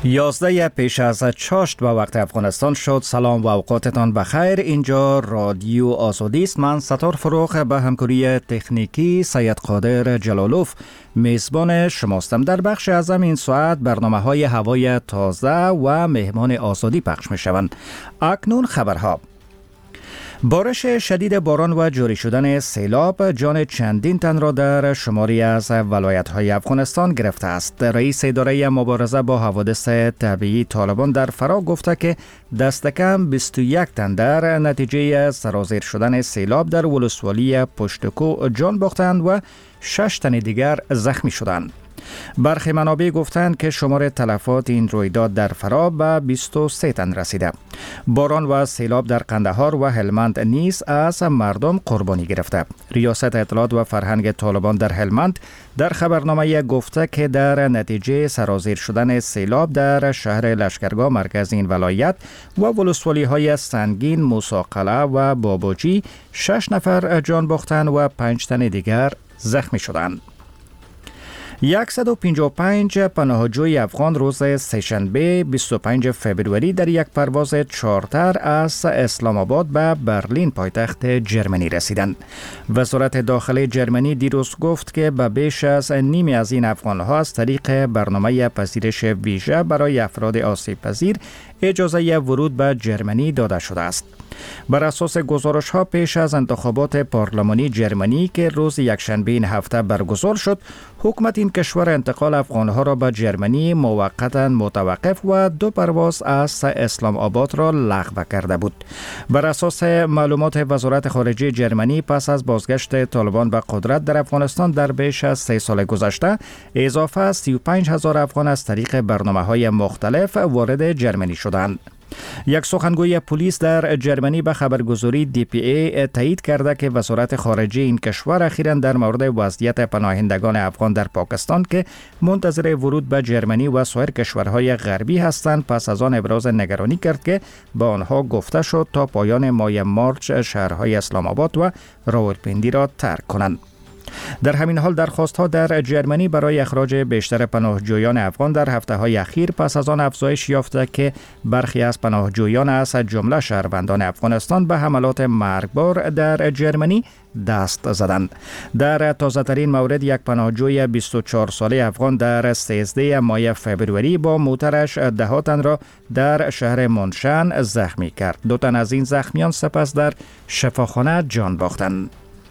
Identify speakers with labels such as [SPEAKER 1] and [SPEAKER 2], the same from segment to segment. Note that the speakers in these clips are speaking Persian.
[SPEAKER 1] 11 پیش از چاشت به وقت افغانستان شد. سلام و اوقاتتان بخیر. اینجا رادیو آزادی است. من ستار فروغ به همکاری تکنیکی سید قادر جلالوف میزبان شماستم. در بخش اعظم این ساعت برنامه‌های هوای تازه و مهمان آزادی پخش می‌شوند. اکنون خبرها. بارش شدید باران و جاری شدن سیلاب جان چندین تن را در شماری از ولایت‌های افغانستان گرفته است. رئیس اداره مبارزه با حوادث طبیعی طالبان در فرا گفته که دست کم 21 تن در نتیجه سرازیر شدن سیلاب در ولسوالی پشتکو جان باختند و 6 تن دیگر زخمی شدند. برخی منابع گفتند که شمار تلفات این رویداد در فرا به 23 تن رسیده. باران و سیلاب در قندهار و هلمند نیز از مردم قربانی گرفته. ریاست اطلاعات و فرهنگ طالبان در هلمند در خبرنامه گفته که در نتیجه سرازیر شدن سیلاب در شهر لشکرگاه مرکز این ولایت و ولسوالی های سنگین، موساقله و بابوجی 6 نفر جان باختند و 5 تن دیگر زخمی شدند. 155 پناهجوی افغان روز سه‌شنبه 25 فوریه در یک پرواز چارتر از اسلام آباد به برلین پایتخت جرمنی رسیدند. وزارت داخلی جرمنی دیروز گفت که به بیش از نیمی از این افغان‌ها از طریق برنامه پذیرش ویژه برای افراد آسیب پذیر اجازه ورود به جرمنی داده شده است. بر اساس گزارش‌ها پیش از انتخابات پارلمانی جرمنی که روز یکشنبه این هفته برگزار شد، حکومت این کشور انتقال افغان‌ها را به جرمنی موقتا متوقف و 2 پرواز از اسلام آباد را لغو کرده بود. بر اساس معلومات وزارت خارجه جرمنی پس از بازگشت طالبان به قدرت در افغانستان در بیش از 3 سال گذشته، اضافه از 35,000 افغان از طریق برنامه‌های مختلف وارد جرمنی شدند. یک سخنگوی پلیس در جرمنی به خبرگزاری DPA تایید کرده که وزارت خارجه این کشور اخیراً در مورد وضعیت پناهندگان افغان در پاکستان که منتظر ورود به جرمنی و سایر کشورهای غربی هستند پس از آن ابراز نگرانی کرد که به آنها گفته شد تا پایان ماه مارس شهرهای اسلام آباد و راولپیندی را ترک کنند. در همین حال درخواست‌ها در جرمنی برای اخراج بیشتر پناهجویان افغان در هفته‌های اخیر پس از آن افزایش یافته که برخی از پناهجویان از جمله شهروندان افغانستان به حملات مرگبار در جرمنی دست زدند. در تازه‌ترین مورد یک پناهجوی 24 ساله افغان در 13 ماه فوریه با موترش 10 تن را در شهر منشن زخمی کرد. 2 تن از این زخمیان سپس در شفاخانه جان باختند.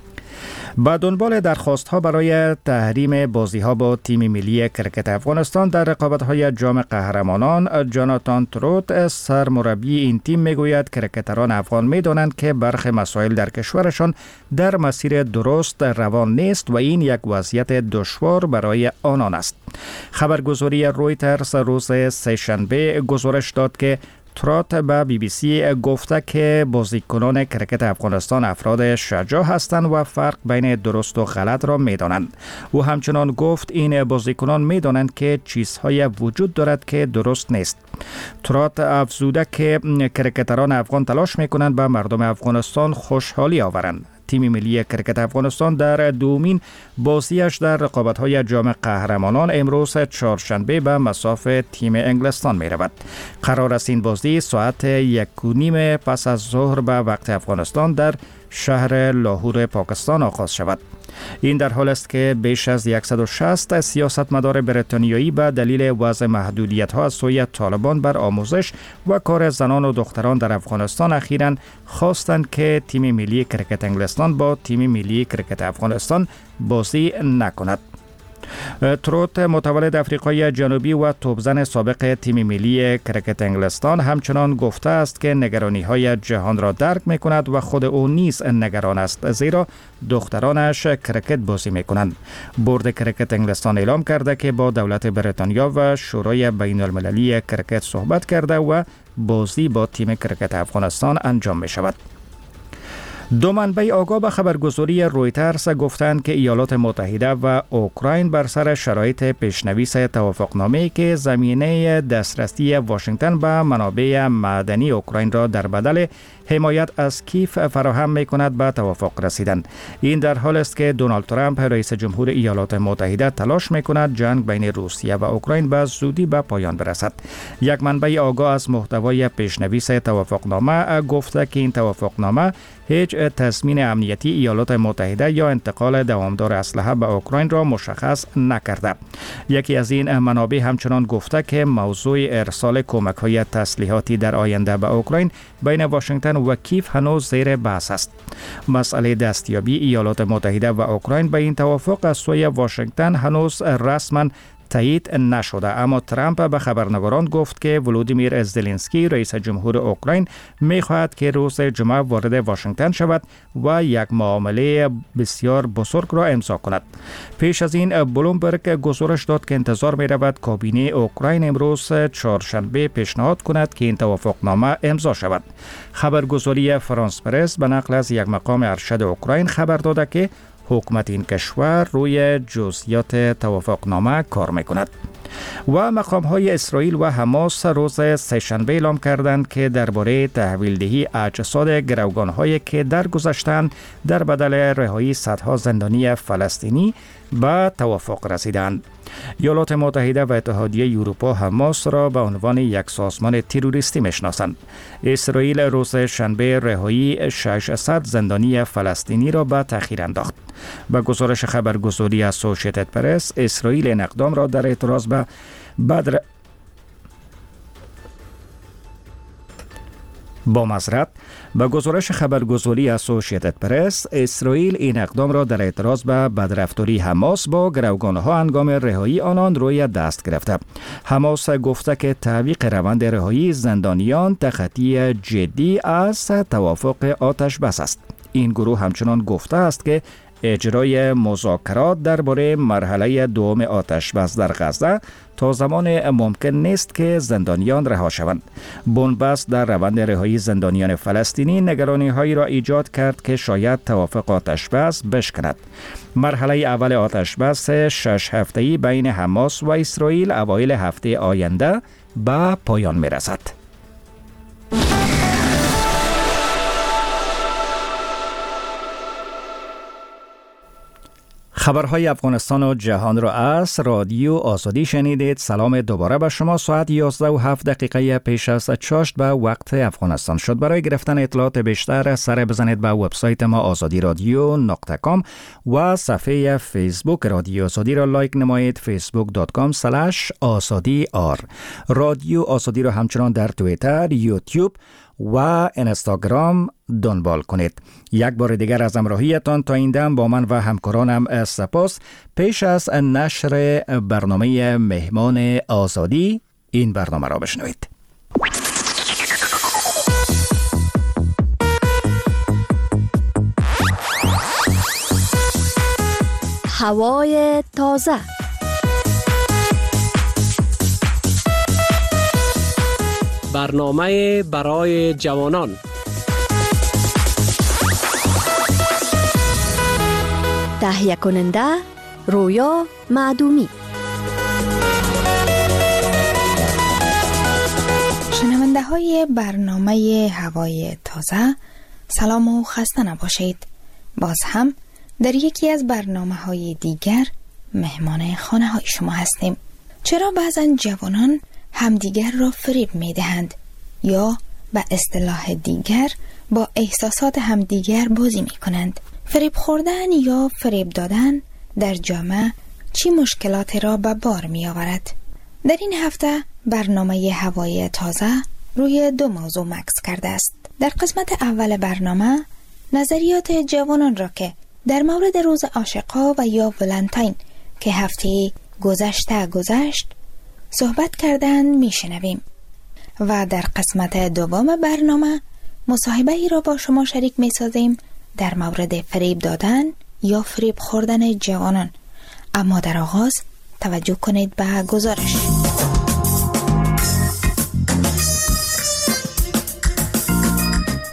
[SPEAKER 1] با دنبال درخواست‌ها برای تحریم بازی‌ها با تیم ملی کرکت افغانستان در رقابت‌های جام قهرمانان، جاناتان تروت سرمربی این تیم میگوید کرکتران افغان می‌دانند که برخی مسائل در کشورشان در مسیر درست روان نیست و این یک وضعیت دشوار برای آنان است. خبرگزاری رویترز روز سه‌شنبه گزارش داد که ترات به BBC گفته که بازیکنان کرکت افغانستان افراد شجاع هستند و فرق بین درست و غلط را می‌دانند. او همچنان گفت این بازیکنان می‌دانند که چیزهای وجود دارد که درست نیست. ترات افزوده که کرکتران افغان تلاش می‌کنند به مردم افغانستان خوشحالی آورند. تیم ملی کرکت افغانستان در دومین بازیش در رقابت‌های جام قهرمانان امروز چهارشنبه به مصاف تیم انگلستان می‌رود. قرار است این بازی ساعت 1:30 پس از ظهر به وقت افغانستان در شهر لاهور پاکستان آغاز شود. این در حال است که بیش از 160 سیاستمدار بریتانیایی به دلیل وضع محدودیت‌ها از سوی طالبان بر آموزش و کار زنان و دختران در افغانستان اخیراً خواستند که تیم ملی کرکت انگلستان با تیم ملی کرکت افغانستان بازی نکند. تروت متولد افریقای جنوبی و توپزن سابق تیم ملی کرکت انگلستان همچنان گفته است که نگرانی‌های جهان را درک می‌کند و خود او نیز نگران است زیرا دخترانش کرکت بازی می‌کنند. بورد کرکت انگلستان اعلام کرده که با دولت بریتانیا و شورای بین‌المللی کرکت صحبت کرده و بازی با تیم کرکت افغانستان انجام می‌شود. دو منبع آگاه به خبرگزاری رویترز گفتند که ایالات متحده و اوکراین بر سر شرایط پیشنویس توافقنامه‌ای که زمینه دسترسی واشنگتن به منابع معدنی اوکراین را در بدل حمایت از کیف فراهم می‌کند به توافق رسیدند. این در حال است که دونالد ترامپ رئیس جمهور ایالات متحده تلاش می‌کند جنگ بین روسیه و اوکراین به زودی به پایان برسد. یک منبع آگاه از محتوای پیشنویس توافقنامه گفته که این توافقنامه هیچ تضمین امنیتی ایالات متحده یا انتقال دوامدار اسلحه به اوکراین را مشخص نکرده. یکی از این منابع همچنان گفته که موضوع ارسال کمک‌های تسلیحاتی در آینده به اوکراین بین واشنگتن و کیف هنوز زیر بحث است. مسئله دستیابی ایالات متحده و اوکراین به این توافق از سوی واشنگتن هنوز رسما تایید نشده، اما ترامپ به خبرنگاران گفت که ولودیمیر زلنسکی رئیس جمهور اوکراین می‌خواهد که روز جمعه وارد واشنگتن شود و یک معامله بسیار بزرگ را امضا کند. پیش از این بلومبرگ گزارش داد که انتظار می‌رود کابینه اوکراین امروز چهارشنبه پیشنهاد کند که این توافقنامه امضا شود. خبرگزاری فرانس پرس به نقل از یک مقام ارشد اوکراین خبر داده که حکومت این کشور روی جزئیات توافقنامه کار میکند. و مقام‌های اسرائیل و حماس روز سه‌شنبه اعلام کردند که درباره تحویل دهی اجساد گروگان‌هایی که درگذشتند در بدل رهایی صدها زندانی فلسطینی به توافق رسیدند. ایالات متحده و اتحادیه اروپا حماس را به عنوان یک سازمان تروریستی میشناسند. اسرائیل روز شنبه رهایی 600 زندانی فلسطینی را به تأخیر انداخت. با گزارش خبرگزاری اسوسییتد پرس، اسرائیل این اقدام را در اعتراض به با گزارش خبرگزاری اسوسییتد پرس، اسرائیل این اقدام را در اعتراض به بدرفتاری حماس با گروگانها هنگام رهایی آنان روی دست گرفته. حماس گفته که تعویق روند رهایی زندانیان تخطی جدی از توافق آتش بس است. این گروه همچنان گفته است که اجرای مذاکرات درباره مرحله دوم آتش بس در غزه تا زمان ممکن نیست که زندانیان رها شوند. بنبست در روند رهایی زندانیان فلسطینی نگرانی‌هایی را ایجاد کرد که شاید توافق آتش بس بشکند. مرحله اول آتش بس 6 هفته‌ای بین حماس و اسرائیل اوایل هفته آینده به پایان می‌رسد. خبرهای افغانستان و جهان را از رادیو آزادی شنیدید. سلام دوباره به شما. ساعت 11:07 پیش از چاشت به وقت افغانستان شد. برای گرفتن اطلاعات بیشتر سر بزنید به وبسایت ما azadiradyo.com و صفحه فیسبوک رادیو آزادی را لایک نمایید. facebook.com/azadiar. رادیو آزادی را همچنان در توییتر، یوتیوب و اینستاگرام دنبال کنید. یک بار دیگر از همراهیتان تا این دم با من و همکارانم سپاس. پیش از نشر برنامه مهمان آزادی این برنامه را بشنوید.
[SPEAKER 2] هوای تازه.
[SPEAKER 3] برنامه برای جوانان.
[SPEAKER 2] تهیه کننده رویا معدومی.
[SPEAKER 4] شنونده های برنامه هوای تازه، سلام و خسته نباشید. باز هم در یکی از برنامه های دیگر مهمان خانه های شما هستیم. چرا بعضا جوانان همدیگر را فریب می دهند یا به اصطلاح دیگر با احساسات همدیگر بازی می کنند؟ فریب خوردن یا فریب دادن در جامعه چی مشکلاتی را به بار می آورد؟ در این هفته برنامه هوای تازه روی دو موضوع مکس کرده است. در قسمت اول برنامه نظریات جوانان را که در مورد روز عاشق‌ها و یا ولنتاین که هفته گذشت صحبت کردن میشنویم و در قسمت دوم برنامه مصاحبه ای را با شما شریک میسازیم در مورد فریب دادن یا فریب خوردن جوانان. اما در آغاز توجه کنید به گزارش.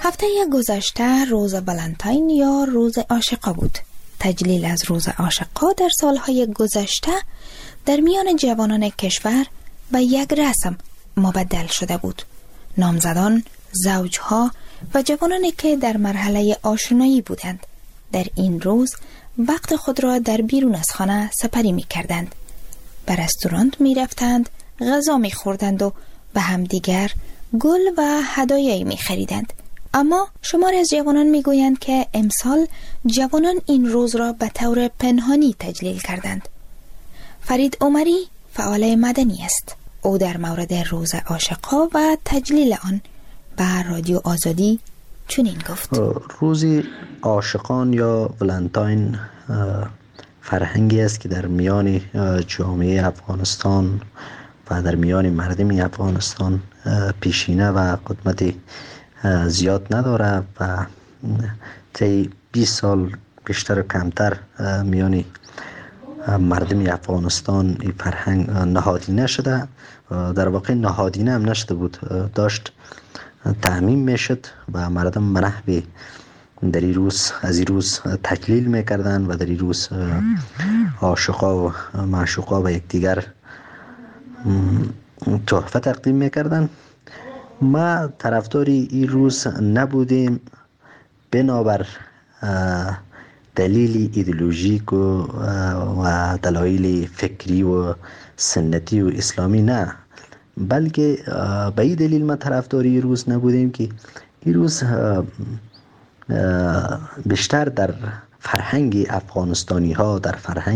[SPEAKER 4] هفته گذشته روز ولنتاین یا روز عاشقا بود. تجلیل از روز عاشقا در سالهای گذشته در میان جوانان کشور به یک رسم مبدل شده بود. نامزدان، زوجها و جوانانی که در مرحله آشنایی بودند در این روز وقت خود را در بیرون از خانه سپری می کردند. به رستوران می رفتند، غذا می خوردند و به همدیگر گل و هدایایی می خریدند. اما شمار از جوانان می گویند که امسال جوانان این روز را به طور پنهانی تجلیل کردند. فرید عمری فعال مدنی است. او در مورد روز عاشقا و تجلیل آن به رادیو آزادی چنین گفت:
[SPEAKER 5] روز عاشقان یا ولنتاین فرهنگی است که در میان جامعه افغانستان و در میان مردم افغانستان پیشینه و قدمت زیاد نداره و طی 20 سال بیشتر و کمتر میان مردم افغانستان این فرهنگ نهادینه شده. در واقع نهادینه هم نشده بود، داشت تعمیم میشد و مردم به نحوی در این روز از این روز تجلیل میکردن و در این روز عاشقا و معشوقا به یکدیگر تحفه تقدیم میکردن. ما طرفداری این روز نبودیم بنابر دلیل ایدئولوژیک و دلایل فکری و سنتی و اسلامی نه، بلکه به این دلیل ما طرفداری این روز نبودیم که این روز بیشتر در فرهنگ افغانستانی ها، در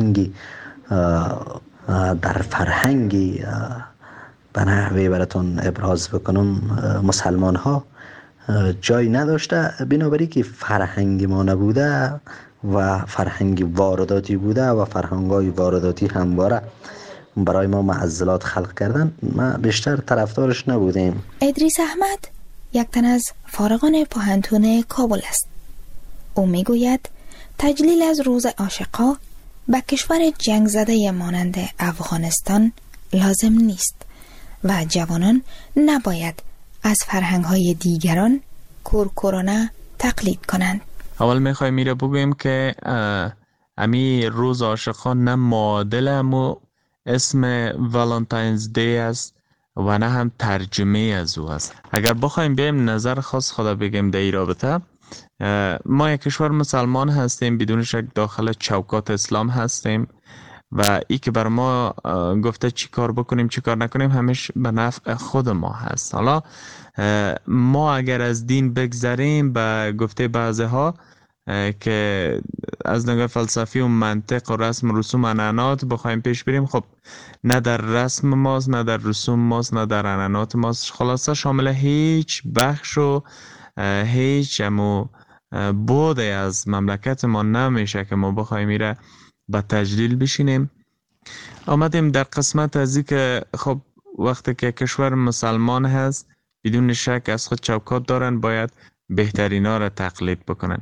[SPEAKER 5] فرهنگ به نحوی براتون ابراز بکنم مسلمان ها جای نداشته، بنابراین که فرهنگ ما نبوده و فرهنگ وارداتی بوده و فرهنگ‌های وارداتی همواره برای ما معضلات خلق کردن، ما بیشتر طرفدارش نبودیم.
[SPEAKER 4] ادریس احمد یک تن از فارغان پوهنتون کابل است. او میگوید تجلیل از روز عاشقا به کشور جنگ زده مانند افغانستان لازم نیست و جوانان نباید از فرهنگ‌های دیگران کورکورانه تقلید کنند.
[SPEAKER 6] اول میخوایم میره بگویم که امی روز عاشقان نه معادل امو اسم والنتاینز دی است و نه هم ترجمه از او است. اگر بخوایم بیم نظر خاص خدا بگیم در این رابطه، ما یک کشور مسلمان هستیم، بدون شک داخل چوکات اسلام هستیم و ای که بر ما گفته چی کار بکنیم چی کار نکنیم همیشه به نفع خود ما هست. حالا ما اگر از دین بگذریم به گفته بعضی ها که از نگاه فلسفی و منطق و رسم و رسوم عنعنات بخوایم پیش بریم، خب نه در رسم ماست نه در رسوم ماست نه در عنعنات ماست، خلاصه شامل هیچ بخش و هیچ بود از مملکت ما نمیشه که ما بخوایم میره با تجلیل بشینیم. آمدیم در قسمت از این که خب وقتی که کشور مسلمان هست بدون شک از خود چوکات دارن، باید بهترینا را تقلید بکنن.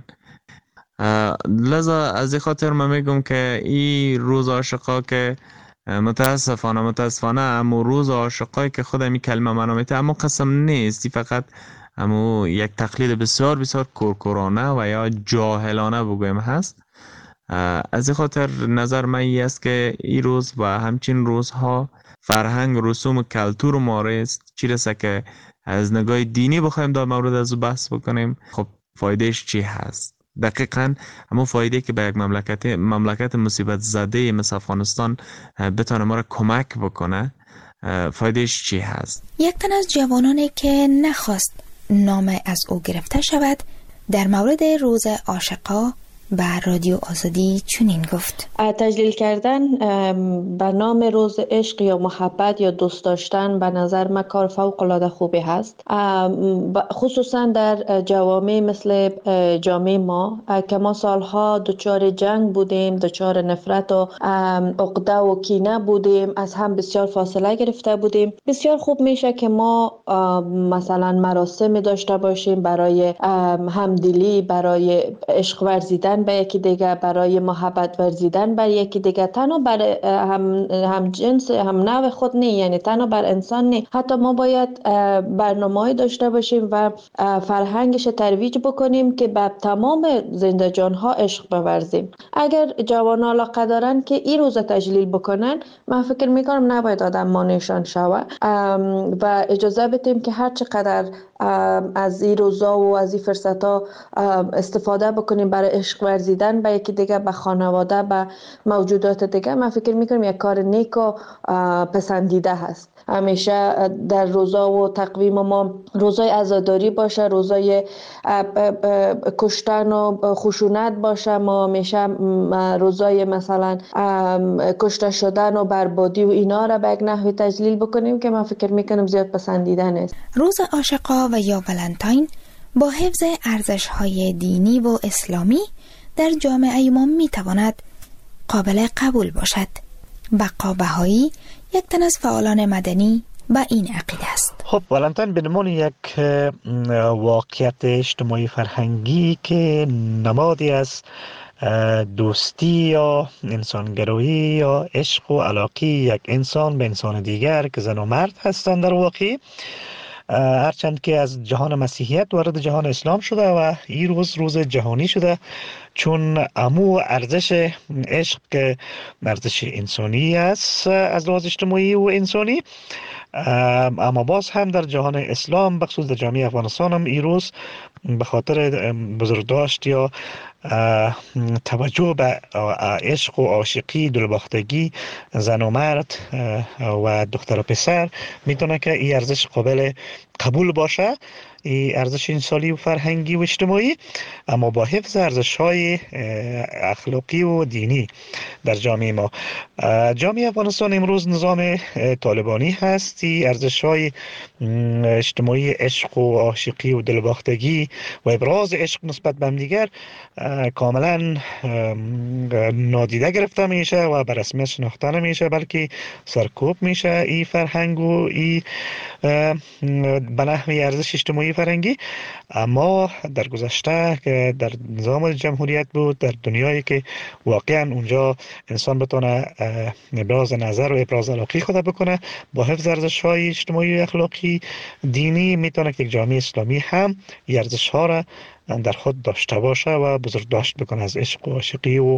[SPEAKER 6] لذا از این خاطر من میگم که این روز عاشقا که متاسفانه اما روز عاشقایی که خود این کلمه منامیته اما قسم نیست، فقط اما یک تقلید بسیار بسیار کورکورانه و یا جاهلانه بگویم هست. از این خاطر نظر من این است که این روز و همچین روزها فرهنگ رسوم و کلتور ما است، چی رسه که از نگاه دینی بخوایم در مورد از بحث بکنیم، خب فایدهش چی هست؟ دقیقاً همون فایده که به یک مملکت مصیبت زده مثل افغانستان بتونه ما را کمک بکنه، فایدهش چی هست؟
[SPEAKER 4] یک تن از جوانانی که نخواست نام از او گرفته شود در مورد روز عاشقا به رادیو آزادی چنین گفت:
[SPEAKER 7] تجلیل کردن به نام روز عشق یا محبت یا دوست داشتن به نظر من کار فوق العاده خوبی هست، خصوصا در جوامع مثل جامعه ما که ما سالها دچار جنگ بودیم، دچار نفرت و عقده و کینه بودیم، از هم بسیار فاصله گرفته بودیم. بسیار خوب میشه که ما مثلا مراسم داشته باشیم برای همدلی، برای عشق ورزیدن به یکی دیگه، برای محبت ورزیدن بر یکی دیگه، تنها بر هم جنس هم نوع خود نه، یعنی تنها بر انسان نه، حتی ما باید برنامه‌ای داشته باشیم و فرهنگش ترویج بکنیم که به تمام زنده جان‌ها عشق بورزیم. اگر جوانان علاقه دارن که این روز تجلیل بکنن، من فکر میکنم نباید آدم مانعشان شوه و اجازه بدیم که هر چقدر از این روزا و از این فرصت‌ها استفاده بکنیم برای عشق ورزیدن به یکی دیگه، به خانواده، به موجودات دیگه. من فکر میکنم یک کار نیک و پسندیده هست. همیشه در روزا و تقویم ما روزای عزاداری باشه، روزای کشتن و خشونت باشه، ما همیشه روزای مثلا کشته شدن و بربادی و اینا را به یک نحوی تجلیل بکنیم که من فکر میکنم زیاد پسندیده نیست.
[SPEAKER 4] روز عاشقا و یا ولنتاین با حفظ ارزش‌های دینی و اسلامی در جامعه ما میتواند قابل قبول باشد. بقا بهایی یک تن از فعالان مدنی با این عقیده است.
[SPEAKER 8] خب ولنتاین به عنوان یک واقعیت اجتماعی فرهنگی که نمادی از دوستی یا انسانگرایی یا عشق و علاقه یک انسان به انسان دیگر که زن و مرد هستند در واقع، هرچند که از جهان مسیحیت وارد جهان اسلام شده و این روز جهانی شده، چون امو ارزش عشق که ارزش انسانی است از لحاظ اجتماعی و انسانی، اما باز هم در جهان اسلام بخصوص در جامعه افغانستان هم این روز به خاطر بزرگداشت یا توجه به عشق و عاشقی، دلباختگی زن و مرد و دختر و پسر میتونه که این ارزش قابل قبول باشه، این ارزش انسانی و فرهنگی و اجتماعی، اما با حفظ ارزش‌های اخلاقی و دینی در جامعه ما. جامعه افغانستان امروز نظام طالبانی هست. ارزش‌های اجتماعی عشق و عاشقی و دلباختگی و ابراز عشق نسبت به همدیگر کاملا نادیده گرفته میشه و به رسمیت شناخته نمیشه، بلکه سرکوب میشه این فرهنگ و این به نحوی ارزش اجتماعی فرهنگی. اما در گذشته که در نظام جمهوریت بود، در دنیایی که واقعا اونجا انسان بتونه ابراز نظر و ابراز علاقه خود بکنه با حفظ ارزش‌های اجتماعی و اخلاقی دینی، میتونه که یک جامعه اسلامی هم ارزش‌ها را در خود داشته باشه و بزرگداشت بکنه از عشق و عاشقی و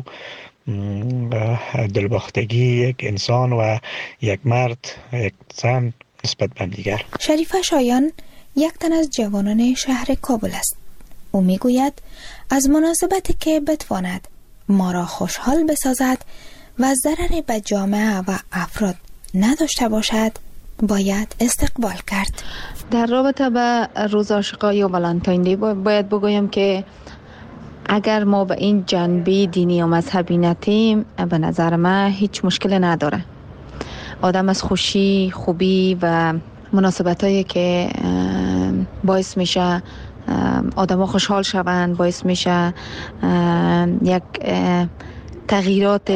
[SPEAKER 8] دلباختگی یک انسان و یک مرد یک زن نسبت به دیگر.
[SPEAKER 4] شریفه شایان یک تن از جوانان شهر کابل است. او میگوید از مناسبتی که بتواند ما را خوشحال بسازد و ضرری به جامعه و افراد نداشته باشد باید استقبال کرد.
[SPEAKER 9] در رابطه به روز عاشقا یا ولنتاین دی باید بگویم که اگر ما به این جنبه دینی و مذهبی نتیم، به نظر من هیچ مشکل نداره. آدم از خوشی، خوبی و مناسبتایی که باعث میشه آدم ها خوشحال شوند، باعث میشه یک تغییرات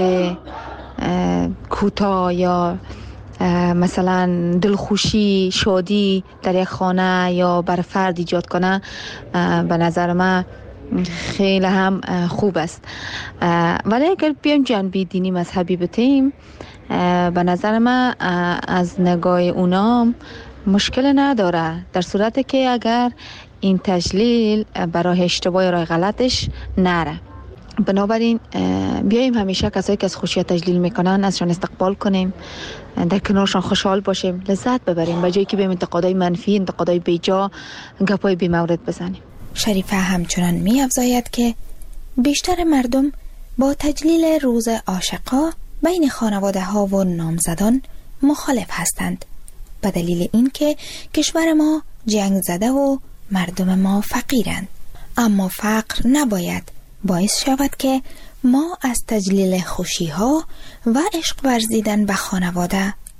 [SPEAKER 9] کوتاه یا مثلا دلخوشی، شادی در یک خانه یا بر فرد ایجاد کنه، به نظر من خیلی هم خوب است. ولی اگر بیایم جنبه دینی مذهبی بتیم، به نظر من از نگاه اونام مشکل نداره، در صورتی که اگر این تجلیل برای اشتباه راه غلطش نره. بنابراین بیاییم همیشه کسایی که از خوشی تجلیل میکنن ازشان استقبال کنیم، در کنارشان خوشحال باشیم، لذت ببریم، به جایی که بیم انتقادای منفی، انتقادای بیجا، گپای بی مورد بزنیم.
[SPEAKER 4] شریفه همچنان می افزاید که بیشتر مردم با تجلیل روز عاشقا بین خانواده ها و نامزدان مخالف هستند، به دلیل اینکه کشور ما جنگ زده و مردم ما فقیرند. اما فقر نباید باعث شود که ما از تجلیل خوشی ها و عشق ورزیدن به خانواده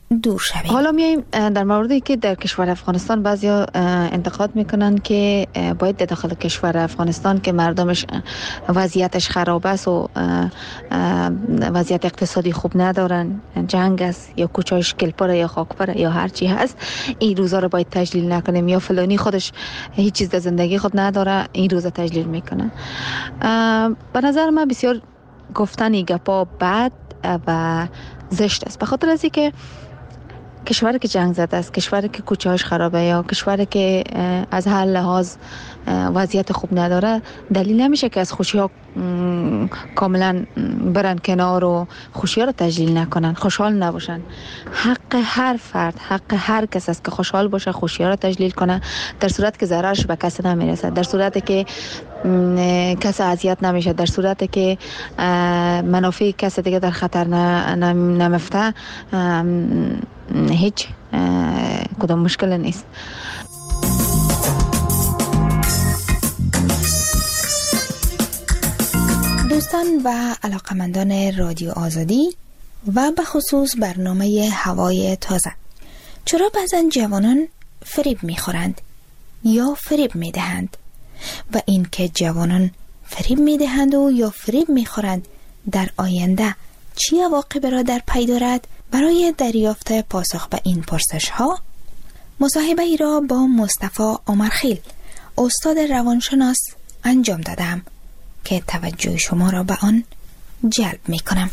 [SPEAKER 4] دور شویم.
[SPEAKER 9] حالا میایم در موردی که در کشور افغانستان بعضیا انتقاد میکنن که باید در داخل کشور افغانستان که مردمش وضعیتش خراب است و وضعیت اقتصادی خوب ندارن، جنگ است یا کوچه‌اش گلپره یا خاکپره یا هر چی هست، این روزا رو باید تجلیل نکنیم، یا فلانی خودش هیچ چیز در زندگی خود نداره این روزا تجلیل میکنه. به نظر من بسیار گفتن گپا بد و زشت است، به خاطر از اینکه کشوری که جنگ زده است، کشوری که کوچه‌اش خرابه یا کشوری که از هر لحاظ وضعیت خوب نداره، دلیل نمیشه که از خوشی‌ها کاملا برن کنار و خوشی‌ها رو تجلیل نکنن، خوشحال نباشن. حق هر فرد، حق هر کس است که خوشحال باشه، خوشی‌ها رو تجلیل کنه، در صورت که ضررش به کسی نمیرسه، در صورتی که کسی اذیت نمیشه، در صورتی که منافع کسی دیگه در خطر نمیفته، هیچ کدام مشکل نیست.
[SPEAKER 4] دوستان و علاقمندان رادیو آزادی و به خصوص برنامه هوای تازه، چرا بعضن جوانان فریب میخورند یا فریب میدهند و این که جوانان فریب میدهند و یا فریب میخورند در آینده چی عواقبی را در پی دارد؟ برای دریافت پاسخ به این پرسش ها مصاحبه ای را با مصطفی عمرخیل استاد روانشناس انجام دادم که توجه شما را به آن جلب می کنم.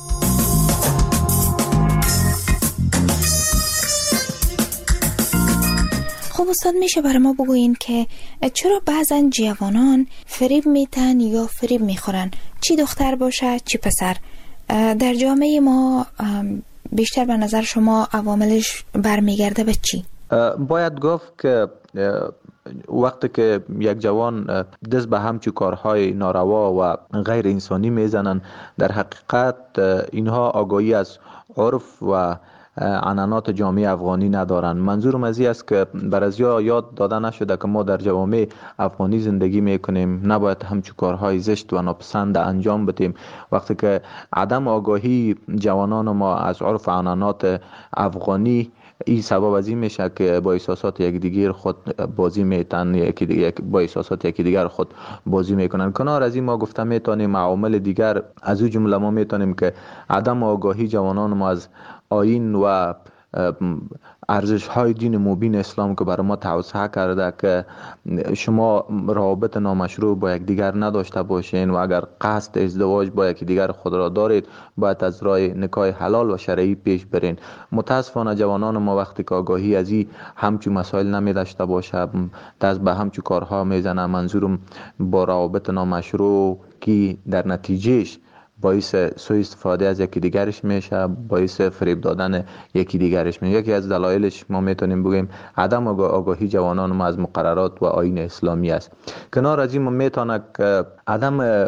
[SPEAKER 4] خب استاد، میشه برای ما بگوین که چرا بعضن جوانان فریب میتن یا فریب میخورن، چی دختر باشه چی پسر؟ در جامعه ما بیشتر به نظر شما عواملش برمیگرده به چی؟
[SPEAKER 10] باید گفت که وقتی که یک جوان دست به همچون کارهای ناروا و غیر انسانی میزنن، در حقیقت اینها آگاهی از عرف و عنعنات جامعه افغانی ندارن. منظورم از این است که برازیا یاد داده نشده که ما در جوامع افغانی زندگی میکنیم، نباید همچون کارهای زشت و ناپسند انجام بدیم. وقتی که عدم آگاهی جوانان ما از عرف و عنعنات افغانی این سبب از این میشه که با احساسات یکدیگر خود بازی میتن، با احساسات یکدیگر خود بازی میکنن. کنار از این ما گفته میتونیم عوامل دیگر از او جمله ما میتونیم که عدم آگاهی جوانان ما از آیین و ارزش های دین مبین اسلام که برای ما توسعه کرده که شما روابط نامشروع با یک دیگر نداشته باشین و اگر قصد ازدواج با یک دیگر خود را دارید باید از راه نکاح حلال و شرعی پیش برین. متاسفانه جوانان ما وقتی که آگاهی از این همچون مسائل نمی داشته باشه دست به همچون کارها میزنه. منظورم با روابط نامشروع که در نتیجهش باعث سوء استفاده از یکی دیگرش میشه، باعث فریب دادن یکی دیگرش میشه. یکی از دلایلش ما میتونیم بگیم عدم آگاهی جوانان ما از مقررات و آیین اسلامی است. کنار از این ما میتونه که عدم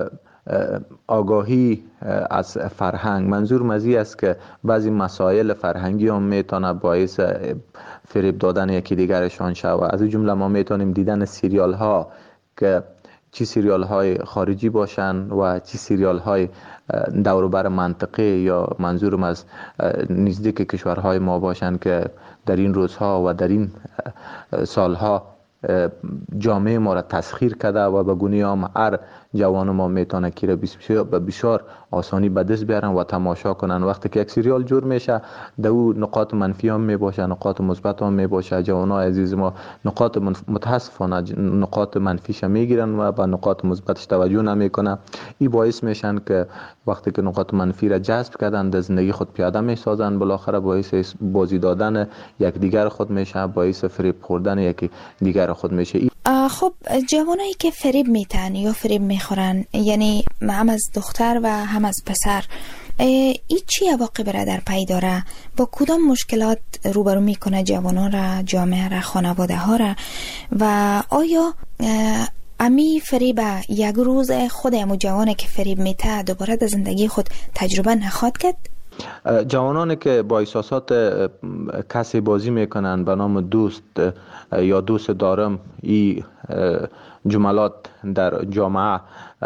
[SPEAKER 10] آگاهی از فرهنگ، منظور مزی است که بعضی مسائل فرهنگی هم میتونه باعث فریب دادن یکی دیگرشان شود. از این جمله ما میتونیم دیدن سریال ها که چی سریال های خارجی باشن و چی سریال های دوروبر منطقه یا منظورم از نزدیک کشورهای ما باشن که در این روزها و در این سالها جامعه ما را تسخیر کرده و به گونه هم هر جوان ما میتونه که به بسیار آسانی به دست بیارن و تماشا کنن. وقتی که یک سریال جور میشه در او نقاط منفی هم میباشه، نقاط مثبت هم میباشه. جوانای عزیز ما نقاط متاسفانه نقاط منفیش میگیرن و به نقاط مثبتش توجه نمیکنن. این باعث میشن که وقتی که نقاط منفی را جذب کردن در زندگی خود پیاده میسازن، بالاخره باعث بازی دادن یک دیگر خود میشه، باعث فریب خوردن یک دیگر خود میشه.
[SPEAKER 4] خب جوانایی که فریب میتن یا فریب میخورن، یعنی هم از دختر و هم از پسر، این چی عواقب را در پی داره؟ با کدام مشکلات روبرو میکنه جوانان را، جامعه را، خانواده ها را؟ و آیا امی فریب یک روز خود امو جوانه که فریب میته دوباره در زندگی خود تجربه نخواد کرد؟
[SPEAKER 10] جوانانی که با احساسات کسی بازی میکنن به نام دوست یا دوست دارم، این جملات در جامعه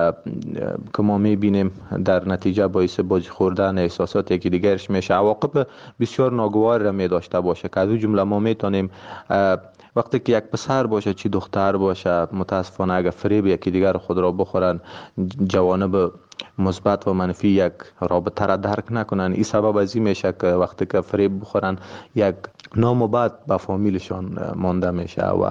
[SPEAKER 10] که ما میبینیم در نتیجه باعث بازی خوردن احساسات یکی دیگرش میشه، عواقب بسیار ناگوار را می داشته باشه. که از این جمله ما میتونیم وقتی که یک پسر باشه چی دختر باشه، متاسفانه اگر فریب یکی دیگر خود را بخورن، جوانب مثبت و منفی یک رابطه را درک نکنن، این سبب از این میشه که وقتی که فریب بخورن یک نام بد به فامیلشان مانده میشه. و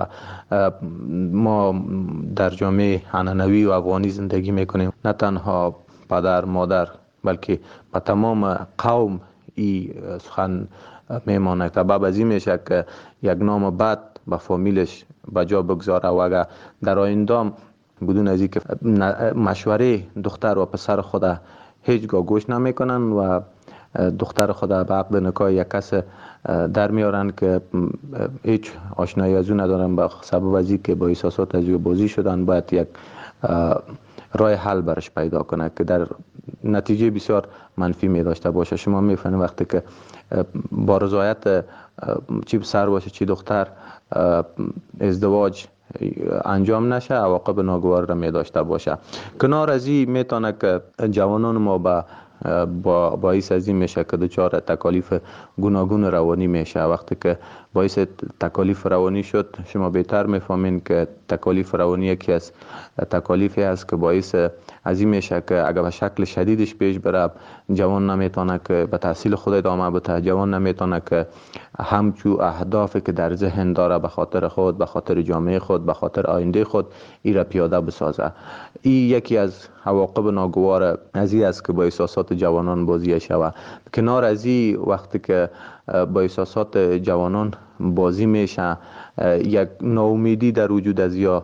[SPEAKER 10] ما در جامعه عنعنوی و افغانی زندگی میکنیم، نه تنها پدر مادر بلکه به تمام قوم این سخن میمانه. سبب از این میشه که یک نام بد به فامیلش به جا بگذاره و اگر در آینده بدون از اینکه مشوره دختر و پسر خود هیچگاه گوش نمیکنن و دختر خود به عقد نکاح یک کس در میارن که هیچ آشنایی از او ندارن، به سبب از اینکه با احساسات از او بازی شدن، باید یک راه حل برش پیدا کنه که در نتیجه بسیار منفی می داشته باشه. شما میفهمید وقتی که با رضایت چی پسر باشه چی دختر ازدواج انجام نشه، عواقب ناگوار را می داشته باشه. کنار از این میتونه که جوانان ما باعث از این میشه که دچار تکالیف گوناگون روانی میشه. وقتی که باعث تکالیف روانی شد، شما بهتر میفهمین که تکالیف روانی یکی از تکالیفی است که باعث از این میشه که اگر به شکل شدیدش پیش بره، جوان نمیتونه که به تحصیل خود ادامه بده، جوان نمیتونه که همچو اهدافی که در ذهن داره به خاطر خود، به خاطر جامعه خود، به خاطر آینده خود ای را پیاده بسازه. این یکی از عواقب ناگوار از این است که با احساسات جوانان بازی شود. کنار از این وقتی که با احساسات جوانان بازی میشه، یک ناامیدی در وجود از یا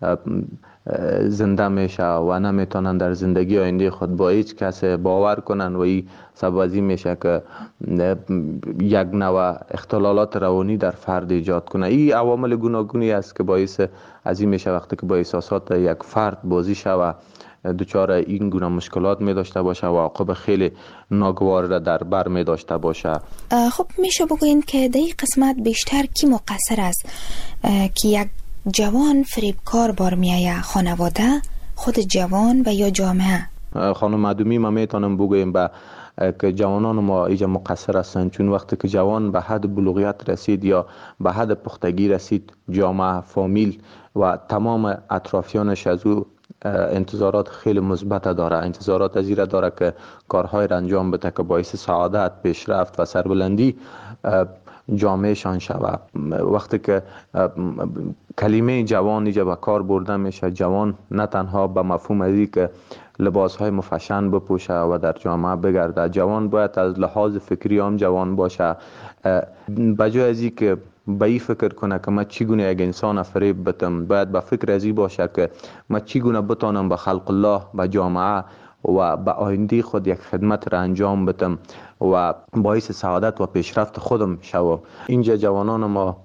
[SPEAKER 10] زنده میشه و نمیتونن در زندگی آینده خود با هیچ کس باور کنن و این سبب از این میشه که یک نوع اختلالات روانی در فرد ایجاد کنه. این عوامل گوناگونی است که باعث از این میشه وقتی که با احساسات یک فرد بازی شود دچار این گونه مشکلات می داشته باشه و عواقب خیلی ناگوار را در بر می داشته باشه.
[SPEAKER 4] خب میشه بگوین که در این قسمت بیشتر کی مقصر است که یک جوان فریبکار بار میایه؟ خانواده، خود جوان و یا جامعه؟
[SPEAKER 10] خانم معدومی ما میتونم بگویم که جوانان ما ایجا مقصر هستند، چون وقتی که جوان به حد بلوغیت رسید یا به حد پختگی رسید، جامعه، فامیل و تمام اطرافیانش از او انتظارات خیلی مثبت داره. انتظارات از این داره که کارهای را انجام بده که باعث سعادت، پیشرفت و سربلندی جامعه شان شود. وقتی که کلمه جوان اینجا به کار برده میشه، جوان نه تنها به مفهوم ازی که لباس های مفشن بپوشه و در جامعه بگرده، جوان باید از لحاظ فکری هم جوان باشه. بجای ازی که به این فکر کنه که من چگونه یک انسان فریب بتم، باید به فکر ازی باشه که من چگونه بتانم به خلق الله، به جامعه و به آینده خود یک خدمت را انجام بدم و باعث سعادت و پیشرفت خودم شوم. اینجا جوانان ما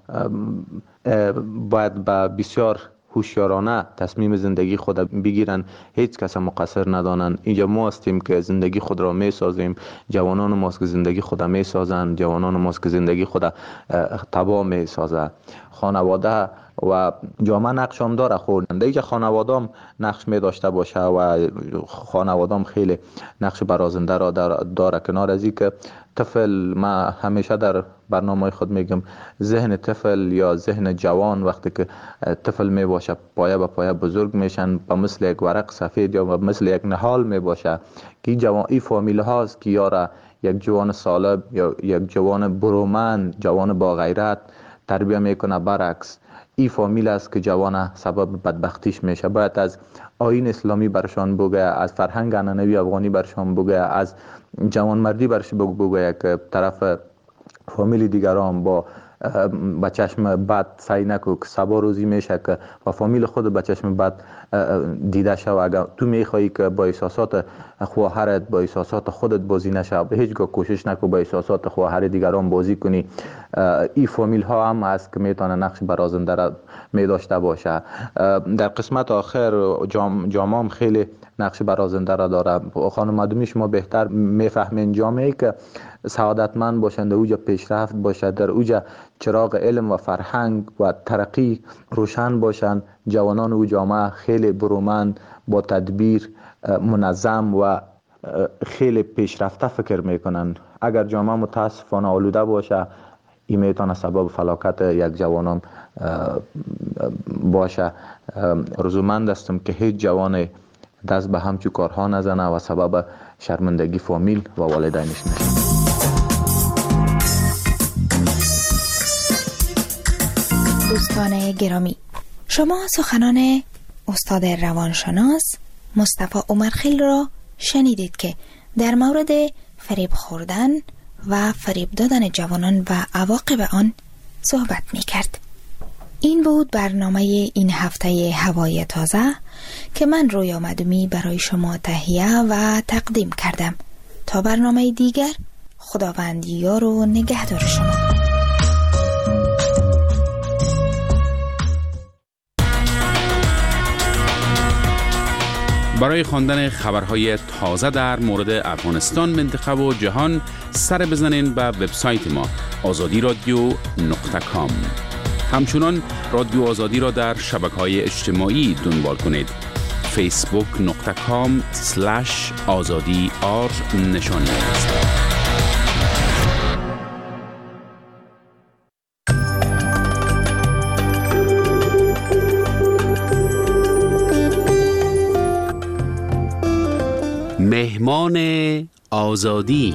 [SPEAKER 10] باید به بسیار هوشیارانه تصمیم زندگی خود بگیرن، هیچ کس مقصر ندانن. اینجا ما هستیم که زندگی خود را می سازیم، جوانان ماست که زندگی خود می سازن، جوانان ماست که زندگی خود تباه می سازه. خانواده و جامعه نقش هم داره، خود دیگه خانواده هم نقش می داشته باشه و خانواده هم خیلی نقش برازنده را داره. کنار از این که طفل، ما همیشه در برنامه خود میگم ذهن طفل یا ذهن جوان وقتی که طفل می باشه پایه به پایه بزرگ میشن، به مثل یک ورق سفید یا مثل یک نهال می باشه که جوان این فامیل هاست که یاره یک جوان سالم یا یک جوان برومند، جوان با غیرت تربیه میکنه. برعکس این فامیل است که جوان سبب بدبختیش میشه. باید از آیین اسلامی برشان بگه، از فرهنگ عنعنوی افغانی برشان بگه، از جوانمردی برش بگه که طرف فامیل دیگران با با چشم بد سعی نکو که سبا روزی میشه که با فامیل خود با چشم بد دیده شو. اگر تو میخوایی که با احساسات خواهرت، با احساسات خودت بازی نشه، به هیچگاه کوشش نکو با احساسات خواهر دیگران بازی کنی. این فامیل ها هم هست که میتونه نقش برازنده را می داشته باشه. در قسمت آخر جامعه هم خیلی نقش برازنده را داره. خانم معدومی شما بهتر میفهمین جامعه که سعادتمند باشند، اوجا پیشرفت باشد، در اوجا چراغ علم و فرهنگ و ترقی روشن باشند، جوانان او جامعه خیلی برومند، با تدبیر، منظم و خیلی پیشرفته فکر میکنن. اگر جامعه متاسفانه آلوده باشه، این میتونه سبب فلاکت یک جوانان باشه. رضامند هستم که هیچ جوان دست به همچو کارها نزنه و سبب شرمندگی فامیل و والدینش نشه.
[SPEAKER 4] دوستان گرامی، شما سخنان استاد روانشناس مصطفی عمرخیل را شنیدید که در مورد فریب خوردن و فریب دادن جوانان و عواقب آن صحبت می کرد. این بود برنامه این هفته هوای تازه که من رویا مدومی برای شما تهیه و تقدیم کردم. تا برنامه دیگر، خداوند یار و نگهدار شما.
[SPEAKER 11] برای خواندن خبرهای تازه در مورد افغانستان، منطقه و جهان سر بزنین به وبسایت ما azadiradio.com. همچنان رادیو آزادی را در شبکه‌های اجتماعی دنبال کنید. facebook.com/azadi_r نشانی است. مهمان آزادی.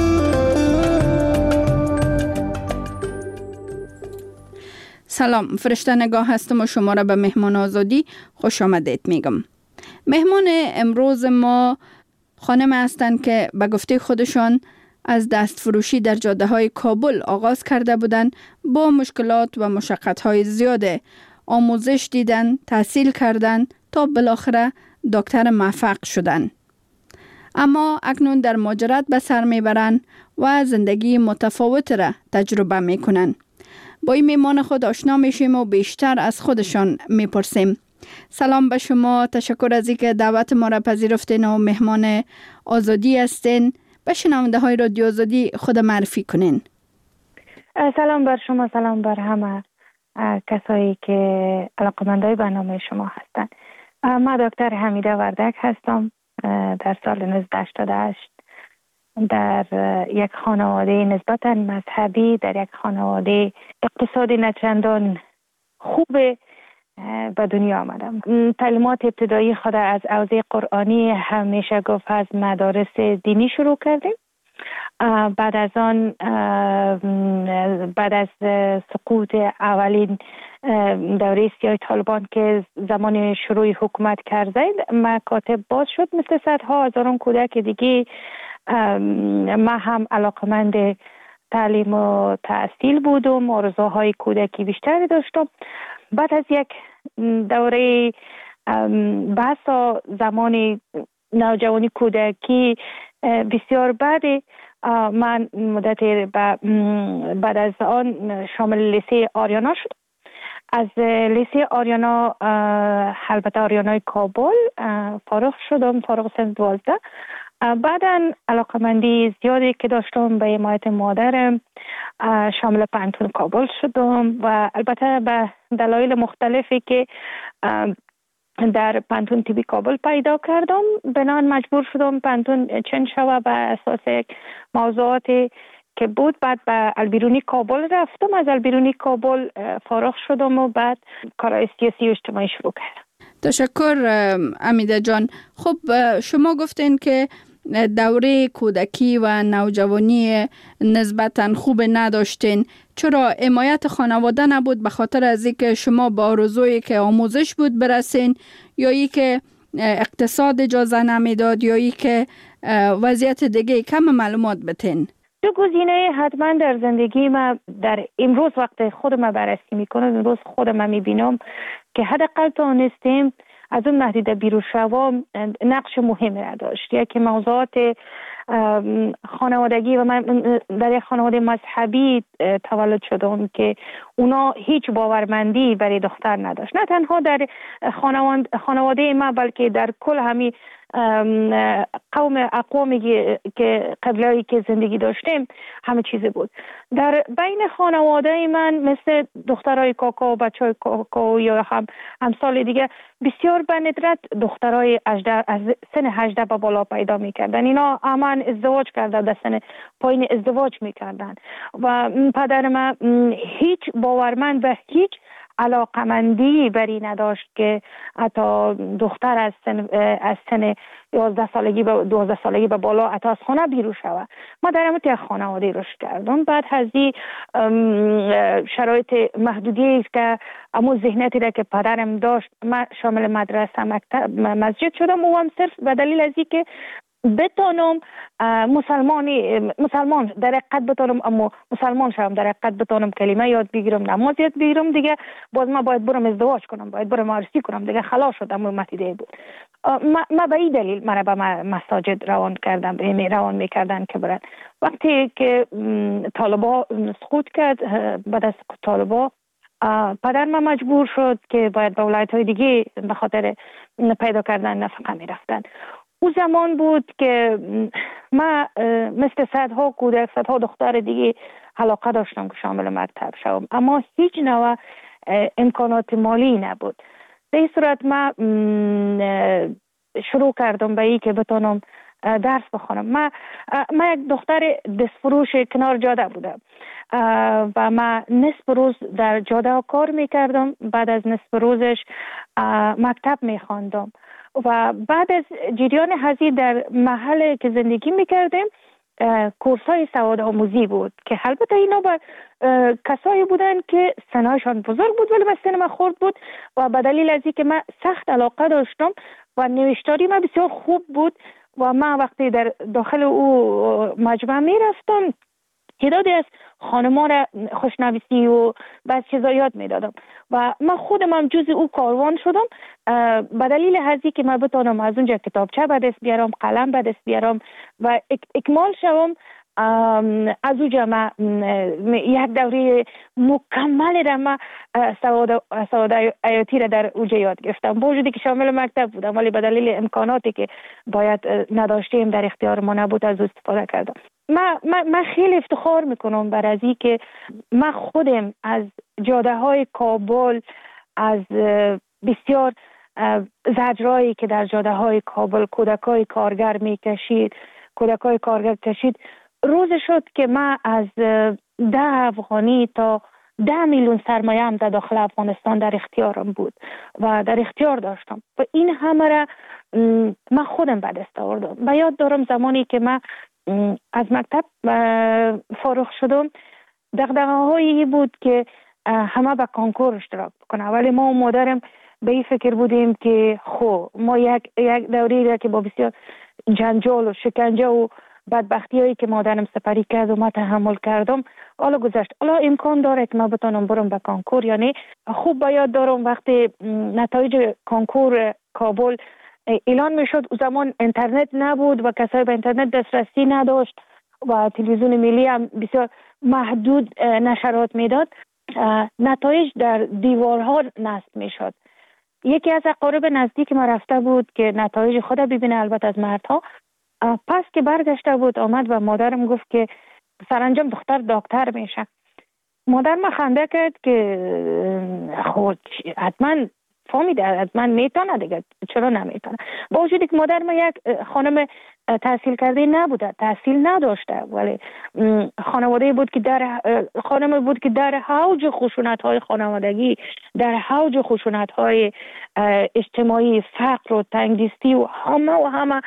[SPEAKER 12] سلام، فرشته نگاه هستم و شما را به مهمان آزادی خوش آمدید میگم. مهمان امروز ما خانم هستند که به گفته خودشان از دست فروشی در جاده های کابل آغاز کرده بودند. با مشکلات و مشقت های زیاده آموزش دیدن، تحصیل کردن تا بالاخره دکتر موفق شدن. اما اکنون در مهاجرت به سر میبرند و زندگی متفاوت را تجربه میکنن. با این میمان خود آشنا میشیم و بیشتر از خودشان میپرسیم. سلام به شما، تشکر از اینکه دعوت ما را پذیرفتین و مهمان آزادی هستین. به شنونده های رادیو آزادی خود معرفی کنین.
[SPEAKER 13] سلام بر شما، سلام بر همه کسایی که علاقه‌مندای برنامه شما هستند. من دکتر حمیده وردک هستم. در سال 1988 در یک خانواده نسبتاً مذهبی، در یک خانواده اقتصادی نچندان خوب به دنیا آمدم. تعلیمات ابتدایی خود از حوزه قرآنی همیشه گفت از مدارس دینی شروع کردیم. بعد از آن بعد از سقوط اولین دوره سیاه طالبان که زمان شروع حکومت کرده، مکاتب باز شد مثل صدها هزاران کودک دیگه. ما هم علاقمند تعلیم و تحصیل بودم، آرزوهای کودکی بیشتری داشتم. بعد از یک دوره بحث زمان نوجوانی کودکی بسیار بعد، من مدت بعد از آن شامل لیسه آریانا شدم. از لیسه آریانا، البته آریانای کابل، فارغ شدم، فارغ سن 12. بعداً علاقمندی زیادی که داشتم به حمایت مادرم شامل پانتون کابل شدم و البته به دلایل مختلفی که در پانتون تیبی کابل پیدا کردم، بنان مجبور شدم پانتون چنج شوه به اساس موضوعاتی که بود. بعد به البیرونی کابل رفتم، از البیرونی کابل فارغ شدم و بعد کارهای سیاسی و اجتماعی شروع کردم.
[SPEAKER 12] تشکر امیده جان. خب شما گفتین که دوره کودکی و نوجوانی نسبتاً خوب نداشتین. چرا حمایت خانواده نبود؟ به خاطر از اینکه شما با آرزویی که آموزش بود برسین، یا ای که اقتصاد اجازه نمیداد، یا ای که وضعیت دیگه؟ کم معلومات بتین.
[SPEAKER 13] دو گزینه حتما در زندگی ما در امروز وقت خودم بررسی میکنم، امروز خودم میبینم که حداقل تونستیم از اون محدوده بیرون شوم نقش مهمی را داشت. یکی موضوعات خانوادگی و من در یک خانواده مذهبی تولد شدم که اونا هیچ باورمندی برای دختر نداشت، نه تنها در خانواده ما بلکه در کل همین اقوامی که قبلی که زندگی داشتیم همه چیز بود. در بین خانواده من مثل دخترای کاکا و بچهای کاکا یا همسال دیگه بسیار به ندرت دخترای از سن 18 به بالا پیدا میکردن. اینا همان ازدواج کرده، در سن پایین ازدواج میکردن و پدر من هیچ باورمند و هیچ علاقمندی بری نداشت که حتی دختر از سن 11 سالگی به 12 سالگی به بالا حتی از خانه بیرون شود. ما در همون خانواده رشد کردم. بعد از این شرایط محدودی است که امو ذهنیتی را که پدرم داشت، من شامل مدرسه مکتب مسجد شدم و هم صرف به دلیل از اینکه بتونم مسلمان در حقیقت بتونم، اما مسلمان شدم در حقیقت بتونم کلمه یاد بگیرم، نماز یاد بگیرم، دیگه باز من باید برم ازدواج کنم، باید برم عروسی کنم، دیگه خلاص شدم. متیده بود. ما به این دلیل مرا به مساجد روان میکردن که برن. وقتی که طالبا سقوط کرد، بعد از طالبا پدر من مجبور شد که باید به ولایت‌های دیگه به خاطر پیدا کردن نفقه میرفتن. او زمان بود که من مثل صدها کودک، صدها دختر دیگه علاقه داشتم که شامل مکتب شوم، اما هیچ نوع امکانات مالی نبود. به این صورت من شروع کردم به این که بتونم درس بخونم. من یک دختر دستفروش کنار جاده بودم و من نصف روز در جاده کار میکردم، بعد از نصف روزش مکتب میخواندم و بعد از جریان هزی در محل که زندگی میکردیم کورسای سواد آموزی بود که البته اینا با کسایی بودن که سنشان بزرگ بود ولی سن من خرد بود و به دلیل از اینکه من سخت علاقه داشتم و نوشتاری من بسیار خوب بود و من وقتی در داخل او مجمع میرفتم تعدادی از خانما را خوشنویسی و بعض چیزا یاد میدادم و من خودم هم جز او کاروان شدم به دلیل هزی که من بتونم از اونجا کتابچه به دست بیارم، قلم به دست بیارم و اکمال شوم. از اونجا من یک دوره مکمل را من سواد حیاتی را در اونجا یاد گرفتم، با وجودی که شامل مکتب بودم ولی به دلیل امکاناتی که باید نداشتیم در اختیار ما نبود از استفاده کردم. من خیلی افتخار میکنم بر از این که من خودم از جاده های کابل، از بسیار زجرایی که در جاده های کابل کودکای کارگر کشید، روز شد که من از 10 افغانی تا 10 میلیون سرمایه هم در داخل افغانستان در اختیارم بود و در اختیار داشتم و این همه را من خودم به دست آوردم. و یاد دارم زمانی که من از مکتب فارغ شدم، دغدغه‌هایی بود که همه به کنکور اشتراک بکنه، ولی ما و مادرم به این فکر بودیم که ما یک دوری را که با بسیار جنجال و شکنجه و بدبختی هایی که مادرم سپری کرد و ما تحمل کردم حالا گذشت، حالا امکان داره که ما بتونم برم به کنکور یا نه. خوب به یاد دارم وقتی نتایج کنکور کابل اعلان میشد، او زمان اینترنت نبود و کسایی به اینترنت دسترسی نداشت و تلویزیون ملی هم بسیار محدود نشرات میداد. نتایج در دیوارها نصب میشد. یکی از اقارب نزدیک ما رفته بود که نتایج خود ببینه، البته از مردها. پس که برگشته بود آمد و مادرم گفت که سرانجام دختر دکتر میشه. مادر ما خنده کرد که حتما فهمیده، حتما میتونه دیگه، چرا نمیتونه؟ با وجودی که مادر ما یک خانم تحصیل کرده نبوده، تحصیل نداشته، ولی خانواده بود که خانم بود که در حوج خشونت‌های خانوادگی، در حوج خشونت‌های اجتماعی، فقر و تنگدستی و همه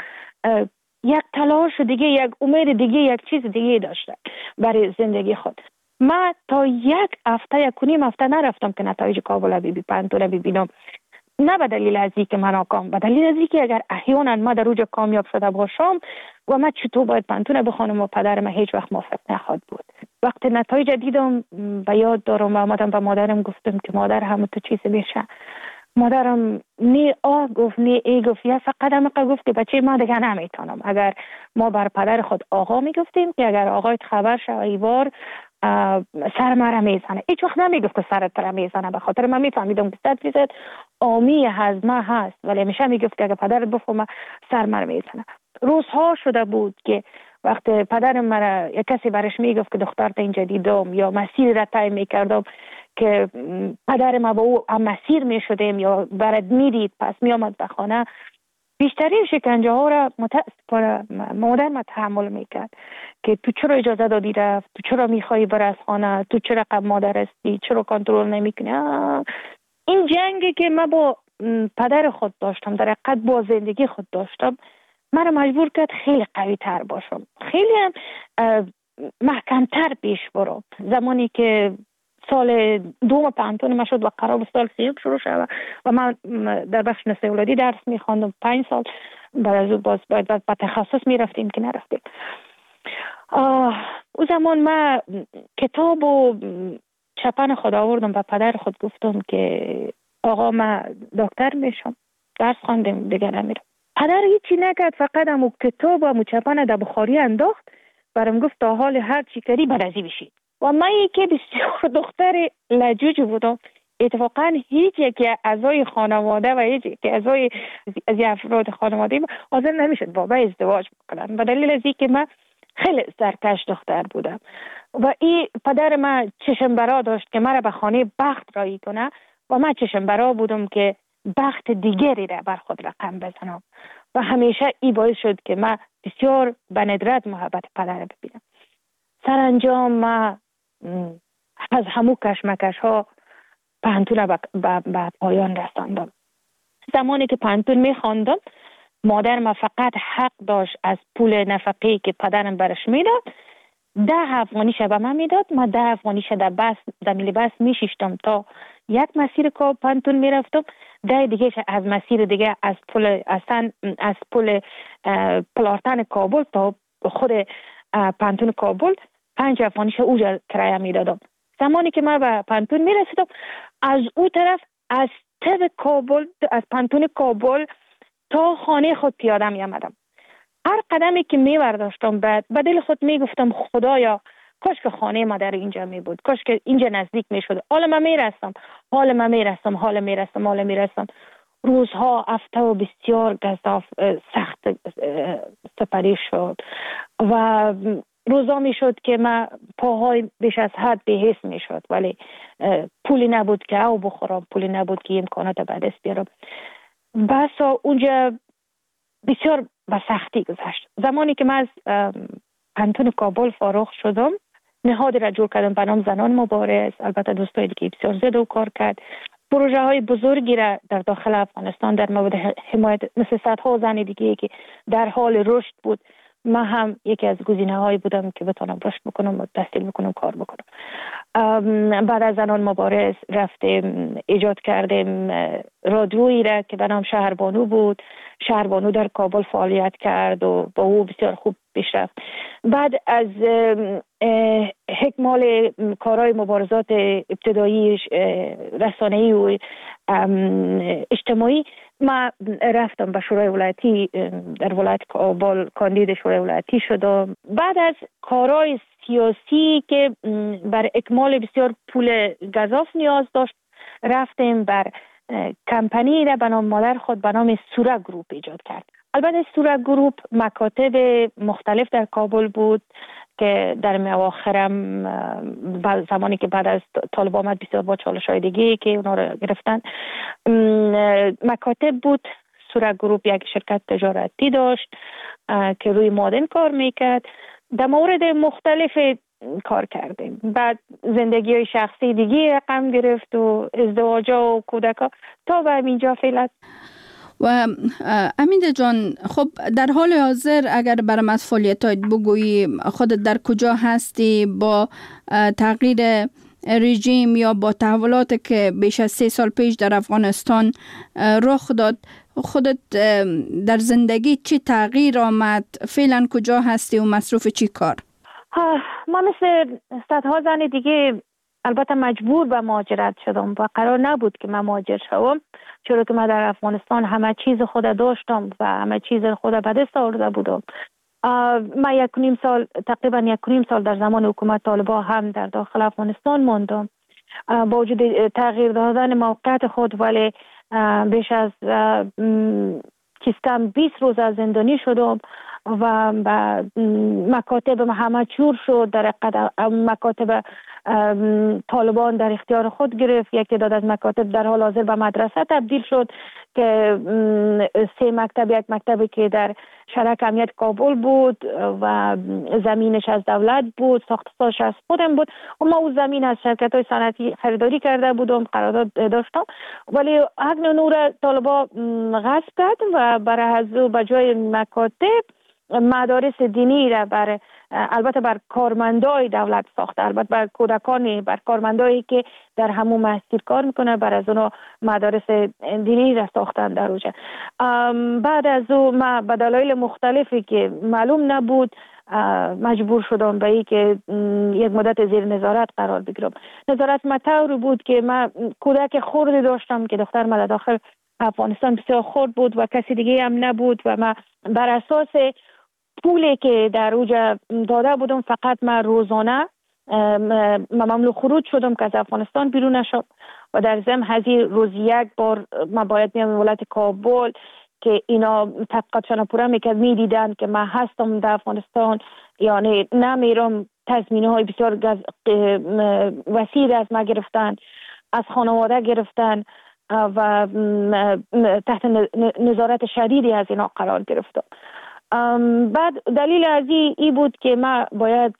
[SPEAKER 13] یک تلاش دیگه، یک امید دیگه، یک چیز دیگه داشته برای زندگی خود. من تا یک و نیم هفته نرفتم که نتایج کابل پنتون ببینم، نه به دلیل از اینکه من ناکام، به دلیل از اینکه اگر احیانا ما در اوج کامیاب شده باشم و من چطور باید پنتون بخونم و پدر من هیچ وقت موافق نخواهد بود. وقتی نتایج دیدم به یاد دارم و آمدم به مادرم گفتم که مادر همه تو چیز میشه. مادرم نی گفت نی ای گفت، یا فقط هم گفت که بچه ما دیگه نمیتونم. اگر ما بر پدر خود آقا میگفتیم که اگر آقایت خبر شد ایوار سر مرا میزنه. هیچ وقت نمیگفت که سرت را میزنه، به خاطر من میفهمیدم که 100% آمی از ما هست، ولی همیشه میگفت که اگه پدرت بفهمه سر مرا میزنه. روزها شده بود که وقت پدرم مرا یک کسی برش میگفت که دخترت اینجا دیدم، یا مسیر را طی میکردم که پدر ما با او هم مسیر میشدیم یا برد میدید پس میامد به خانه، بیشترین شکنجه ها را متاسفانه مادر ما تحمل میکرد که تو چرا اجازه دادی رفت، تو چرا میخوایی بر از خانه، تو چرا قبل مادر هستی، چرا کنترل نمیکنی. این جنگی که من با پدر خود داشتم، در حقیقت با زندگی خود داشتم، من مجبور کرد خیلی قوی تر باشم، خیلی هم محکمتر پیش برم. زمانی که سال دوم پانتون ما شد و قرار بود سال سیوم شروع شد و من در بخش نسل اولادی درس میخواندم 5 سال، بعد از اون باز باید به تخصص میرفتیم که نرفتیم. او زمان من کتاب و چپن خود آوردم و پدر خود گفتم که آقا من دکتر میشم، درس خواندم دیگه نمیرم. پدر هیچی نکرد، فقط همو کتاب و همو چپن در بخاری انداخت، برام گفت تا حال هر چی کردی برازی بشید. و من که بسیار دختر لجوج بودم، اتفاقا هیچ یکی اعضای خانواده و هیچ یکی اعضای از افراد خانواده حاضر نمیشد با من ازدواج بکنن، به دلیل از اینکه من خیلی سرکش دختر بودم و این پدر من چشم برا داشت که مرا به خانه بخت رایی کنه و من چشم برا بودم که بخت دیگری را بر خود رقم بزنم و همیشه این باعث شد که من بسیار به ندرت محبت پدر ببینم. سرانجام من از همو کشمکش ها پانتون به پایان رساندم. زمانی که پانتون میخواندم، مادر ما فقط حق داشت از پول نفقه که پدرم برش میداد 10 افغانی به من میداد. ما 10 افغانی در ملی بس میشیشتم تا یک مسیر که پانتون میرفتم، 10 دیگه از مسیر دیگه از پل پلارتن کابل تا خود پانتون کابل 5 افغانی اوجا کرایه میدادم. زمانی که من به پانتون میرسیدم، از او طرف از تب کابل، از پانتون کابل تا خانه خود پیاده می آمدم. هر قدمی که می برداشتم به دل خود می گفتم خدایا کاش که خانه ما در اینجا می بود، کاش که اینجا نزدیک می شد. حالا من می رستم. روزها هفته و بسیار گزاف سخت سپری شد و روزا می شد که من پاهای بیش از حد بی‌حس می شد، ولی پولی نبود که او بخورم، پولی نبود که امکانات به دست بیارم. بسا اونجا بسیار به سختی گذشت. زمانی که من از پانتون کابل فارغ شدم، نهادی را جور کردم به نام زنان مبارز. البته دوستای دیگه بسیار زیاد کار کرد. پروژه های بزرگی را در داخل افغانستان در مورد حمایت مثل صدها زن دیگه که در حال رشد بود، من هم یکی از گزینه هایی بودم که بتونم رشد بکنم و تحصیل بکنم، کار بکنم. بعد از زنان مبارز رفتیم ایجاد کردیم رادیویی را که به نام شهربانو بود. شهربانو در کابل فعالیت کرد و با او بسیار خوب پیش رفت. بعد از حکمال کارهای مبارزات ابتدایی رسانه‌ای و اجتماعی، ما رفتم به شورای ولایتی در ولایت کابل، کاندید شورای ولایتی شدم. بعد از کارهای سیاسی که بر اکمال بسیار پول گزاف نیاز داشت، رفتیم بر کمپانی را به نام مادر خود به نام سورا گروپ ایجاد کرد. البته سورا گروپ مکاتب مختلف در کابل بود که در اواخرم زمانی که بعد از طالب آمد بسیار با چالش‌های دیگه که اونا رو گرفتن مکاتب بود. سورا گروپ یک شرکت تجارتی داشت که روی معادن کار میکرد. در مورد مختلف کار کردیم. بعد زندگی های شخصی دیگه رقم گرفت و ازدواجا و کودکا تا به اینجا فعلا.
[SPEAKER 12] و امیده جان، خب در حال حاضر اگر برام از فعالیتات بگویی، خودت در کجا هستی با تغییر رژیم یا با تحولاتی که بیش از 3 سال پیش در افغانستان رخ داد، خودت در زندگی چی تغییر آمد؟ فعلا کجا هستی و مصروف چی کار؟
[SPEAKER 13] ما مثل صدها زن دیگه البته مجبور به مهاجرت شدم و قرار نبود که من مهاجر شوم، چرا که من در افغانستان همه چیز خود داشتم و همه چیز خود به دست آورده بودم. من 1.5 سال تقریبا 1.5 سال در زمان حکومت طالبان هم در داخل افغانستان ماندم. با وجود تغییر دادن موقعیت خود ولی بیش از کم 20 روز از زندانی شدم و مکاتب همه چور شد. در مکاتب طالبان در اختیار خود گرفت. یک تعداد از مکاتب در حال حاضر به مدرسه تبدیل شد که 3 مکتب، یک مکتبی که در شرک امنیت کابل بود و زمینش از دولت بود، ساختش از خودم بود و ما اون زمین از شرکت‌های صنعتی خریداری کرده بودم، قرارداد داشتم، ولی حق نور طالبان غصب کرد و برای از به جای مکاتب مدارس دینی را البته بر کارمندای دولت ساخته، البته بر کودکانی، بر کارمندایی که در همون مسجد کار میکنه، بر از اونها مدارس دینی را ساختن در اوجه. بعد از اون ما به دلایل مختلفی که معلوم نبود مجبور شدم به این که یک مدت زیر نظارت قرار بگیرم. نظارت مطوری بود که من کودک خردی داشتم که دختر من داخل افغانستان بسیار خرد بود و کسی دیگه هم نبود و من بر اساس پولی که در اوجه داده بودم فقط من روزانه مملو خروج شدم که از افغانستان بیرون نشد و در ضمن هزینه روز یک بار من باید میام ولایت کابل که اینا تحقیقاتشان پورا میکرد، میدیدن که من هستم در افغانستان، یعنی نمیرم. تضمینه های بسیار وسیع از ما گرفتن، از خانواده گرفتن و تحت نظارت شدیدی از اینا قرار گرفتم. بعد دلیل از این بود که من باید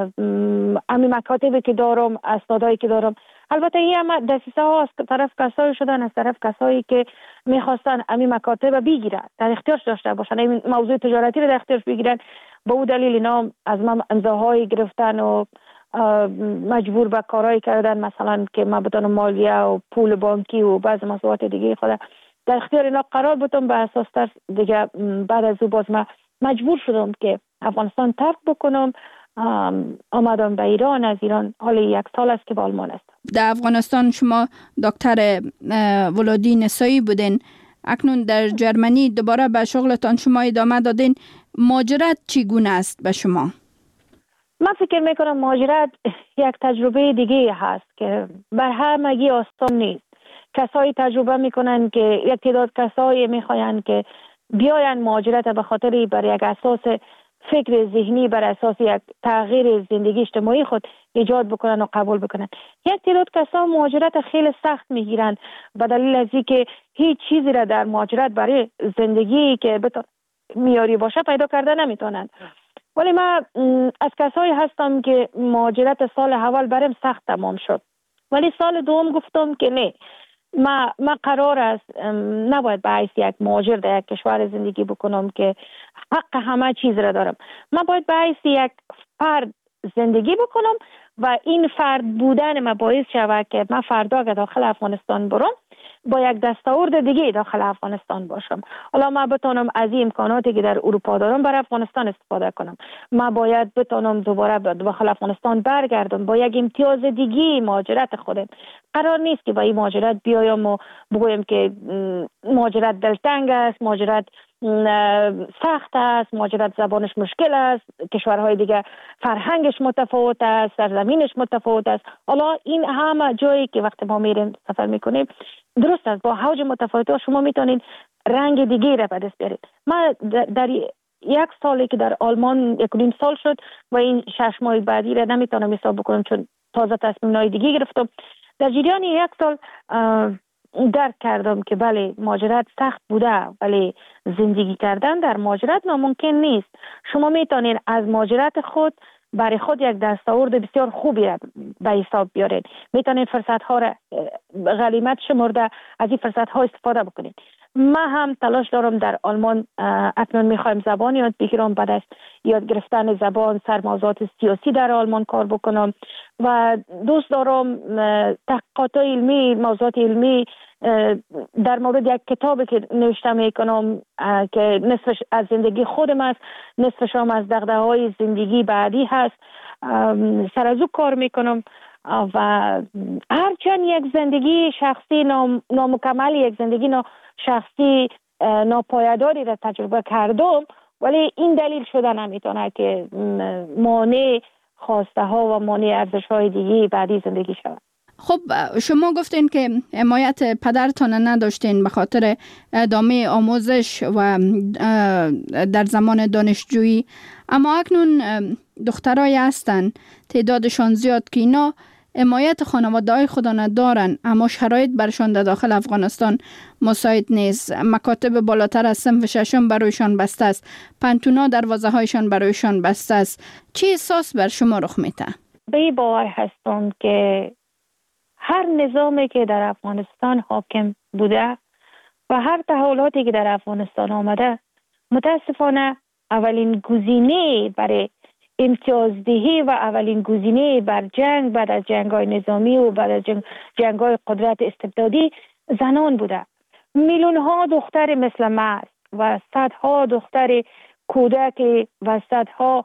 [SPEAKER 13] امی مکاتبی که دارم، اسنادایی که دارم، البته این هم دسیسه ها از طرف کسایی شدن، از طرف کسایی که میخواستن امی مکاتب بگیرن، در اختیارش داشته باشن، این موضوع تجارتی رو در اختیارش بگیرن. به اون دلیل اینا از من امضاهایی گرفتن و مجبور به کارهایی کردن، مثلا که من بتونم مالیه و پول بانکی و بعض مسئولیت دیگه خود در اختیار اینا قرار بدم. به اساس ترس دیگه بعد از او باز من مجبور شدم که افغانستان ترک بکنم. آمدم به ایران. از ایران حالا 1 سال است که با آلمان است.
[SPEAKER 12] در افغانستان شما دکتر ولادی نسایی بودین، اکنون در جرمنی دوباره به شغلتان شما ادامه دادین. مهاجرت چگونه است به شما؟
[SPEAKER 13] من فکر میکنم مهاجرت یک تجربه دیگه هست که بر همگی آسان نیست. کسایی تجربه میکنن که یک تعداد کسایی میخواین که بیاین مهاجرت به خاطر بر یک اساس فکر ذهنی، بر اساس یک تغییر زندگی اجتماعی خود ایجاد بکنن و قبول بکنن. یک تعداد کسا مهاجرت خیلی سخت میگیرن به دلیل از اینکه هیچ چیزی را در مهاجرت برای زندگی که میاری باشه پیدا کرده نمیتونن. ولی من از کسایی هستم که مهاجرت سال اول برام سخت تمام شد، ولی سال دوم گفتم که نه، من قرار است نباید به حیث یک مهاجر در یک کشور زندگی بکنم که حق همه چیز را دارم. من باید به حیث یک فرد زندگی بکنم و این فرد بودن من باعث شود که من فردا که داخل افغانستان برم با یک دستاورد دیگه داخل افغانستان باشم. حالا من بتونم از این امکاناتی که در اروپا دارم برای افغانستان استفاده کنم. من باید بتونم دوباره داخل افغانستان برگردم با یک امتیاز دیگه مهاجرت خودم. قرار نیست که با این مهاجرت بیایم و بگویم که مهاجرت دلتنگ است، مهاجرت سخت است، مهاجرت زبانش مشکل است، کشورهای دیگه فرهنگش متفاوت است، سرزمینش متفاوت است. حالا این همه جایی که وقتی ما میریم سفر میکنیم درست است، با حوج متفاوت شما میتونید رنگ دیگه را به دست بیارید. من در 1 سالی که در آلمان 1.5 سال شد و این 6 ماه بعدی را نمیتونم حساب بکنم چون تازه تصمیم‌های دیگه گرفتم. در جریان 1 سال درک کردم که بله مهاجرت سخت بوده، ولی زندگی کردن در مهاجرت ناممکن نیست. شما میتونید از مهاجرت خود برای خود یک دستاورد بسیار خوبی را به حساب بیارید. میتونید فرصت ها را غنیمت شمرده از این فرصت ها استفاده بکنید. من هم تلاش دارم در آلمان اکنون میخوایم زبان یاد بگیرم، بعد از یاد گرفتن زبان سر موضوعات سیاسی در آلمان کار بکنم و دوست دارم تحقیقات علمی، موضوعات علمی در مورد یک کتابی که نوشته میکنم که نصفش از زندگی خودم است، نصفش هم از دغدغه‌های زندگی بعدی هست، سر از او کار میکنم و هرچند یک زندگی شخصی نامکمل، یک زندگی شخصی ناپایداری را تجربه کردم، ولی این دلیل شده نمیتونه که مانع خواسته ها و مانع ارزش های دیگه بعدی زندگی شود.
[SPEAKER 12] خب شما گفتین که حمایت پدرتان نداشتین به خاطر ادامه آموزش و در زمان دانشجویی، اما اکنون دخترای هستن تعدادشان زیاد که اینا حمایت خانواده‌های خود ندارن، اما شرایط برشان در داخل افغانستان مساعد نیست. مکاتب بالاتر از صنف ششم برایشان بسته است، پنتونا دروازه هایشان برایشان بسته است. چه احساس بر شما رخ میده؟
[SPEAKER 13] به باور هستم که هر نظامی که در افغانستان حاکم بوده و هر تحولاتی که در افغانستان آمده، متاسفانه اولین گزینه برای امتیازدهی و اولین گزینه بر جنگ بعد از جنگ‌های نظامی و بعد از جنگ‌های قدرت استبدادی زنان بوده. میلیون‌ها دختر مثل ما و صدها دختر کودک و صدها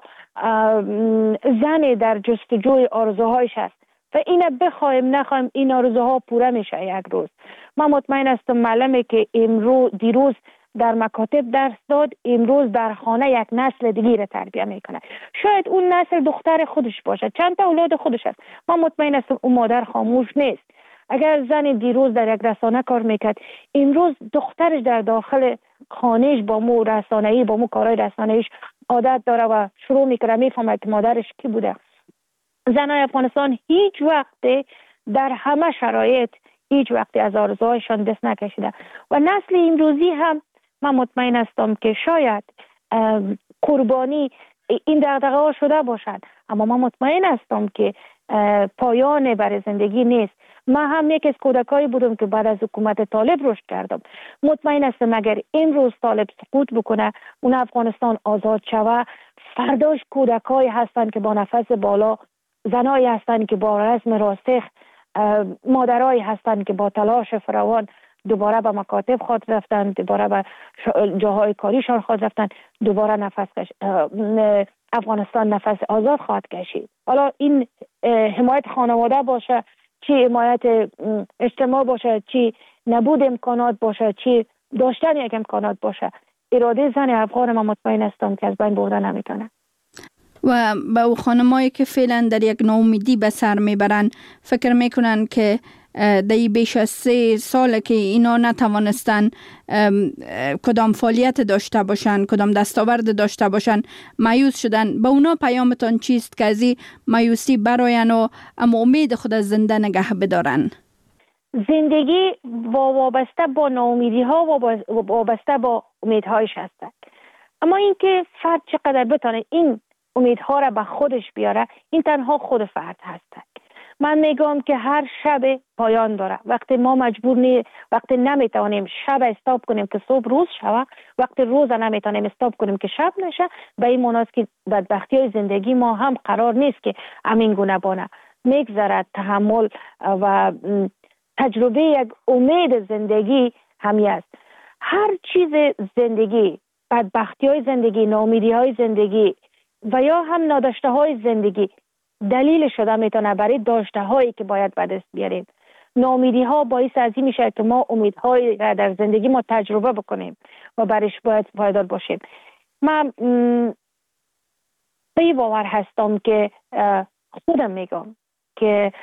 [SPEAKER 13] زن در جستجوی آرزوهایش است و اینه بخوایم نخوایم این آرزوها پوره میشه یک روز. من مطمئن هستم معلمی که دیروز در مکاتب درس داد، امروز در خانه یک نسل دیگه را تربیت میکنه. شاید اون نسل دختر خودش باشه، چند تا اولاد خودش است. من مطمئن هستم اون مادر خاموش نیست. اگر زن دیروز در یک رسانه کار میکرد، امروز دخترش در داخل خانهش با مو رسانه‌ای، با مو کارهای رسانه‌ایش عادت داره و شروع میکنه میفهمه که مادرش کی بوده. زنای افغانستان هیچ وقت در همه شرایط هیچ وقت از آرزوهایشان دست نکشیده و نسل امروزی هم من مطمئن هستم که شاید قربانی این دغدغه ها شده باشد، اما من مطمئن هستم که پایان برای زندگی نیست. من هم یک از کودکایی بودم که بعد از حکومت طالب رشد کردم. مطمئن هستم اگر امروز طالب سقوط بکنه، اون افغانستان آزاد شود، فرداش کودکایی هستند که با نفس بالا، زنایی هستند که با رزم راسخ، مادرایی هستند که با تلاش فراوان دوباره به مکاتب خود رفتن، دوباره به جاهای کاریشان خود رفتن، دوباره افغانستان نفس آزاد خواهد کشید. حالا این حمایت خانواده باشه، چی حمایت اجتماع باشه، چی نبود امکانات باشه، چی داشتن یک امکانات باشه، اراده زن افغان من مطمئن هستم که از بین برده نمیتونه.
[SPEAKER 12] و با او خانمایی که فعلا در یک ناامیدی به سر میبرن، فکر میکنن که در بیش از 3 سال که اینا نتوانستن کدام فعالیت داشته باشن، کدام دستاورد داشته باشن، مایوس شدن. به اونا پیامتان چیست که از این مایوسی براین و اما امید خود از زنده نگه بدارن؟
[SPEAKER 13] زندگی وابسته با ناامیدی ها و وابسته با امیدهایش هست، اما اینکه فرد چقدر بتونه این امیدها را به خودش بیاره، این تنها خود فرد هست. من میگم که هر شب پایان داره. وقتی ما وقتی نمیتونیم شب استاپ کنیم که صبح روز شود، وقتی روز نمیتونیم استاپ کنیم که شب نشه، به این معنی است که بدبختی های زندگی ما هم قرار نیست که همین گونه بانه. میگذرد تحمل و تجربه یک امید زندگی همی است. هر چیز زندگی، بدبختی های زندگی، ناامیدی های زندگی و یا هم ناداشته های زندگی دلیل شده میتونه برای داشته هایی که باید به دست بیاریم. ناامیدی ها باعث از این میشه که ما امیدهایی را در زندگی ما تجربه بکنیم و برایش باید پایدار باشیم. من به باور هستم که خودم میگم که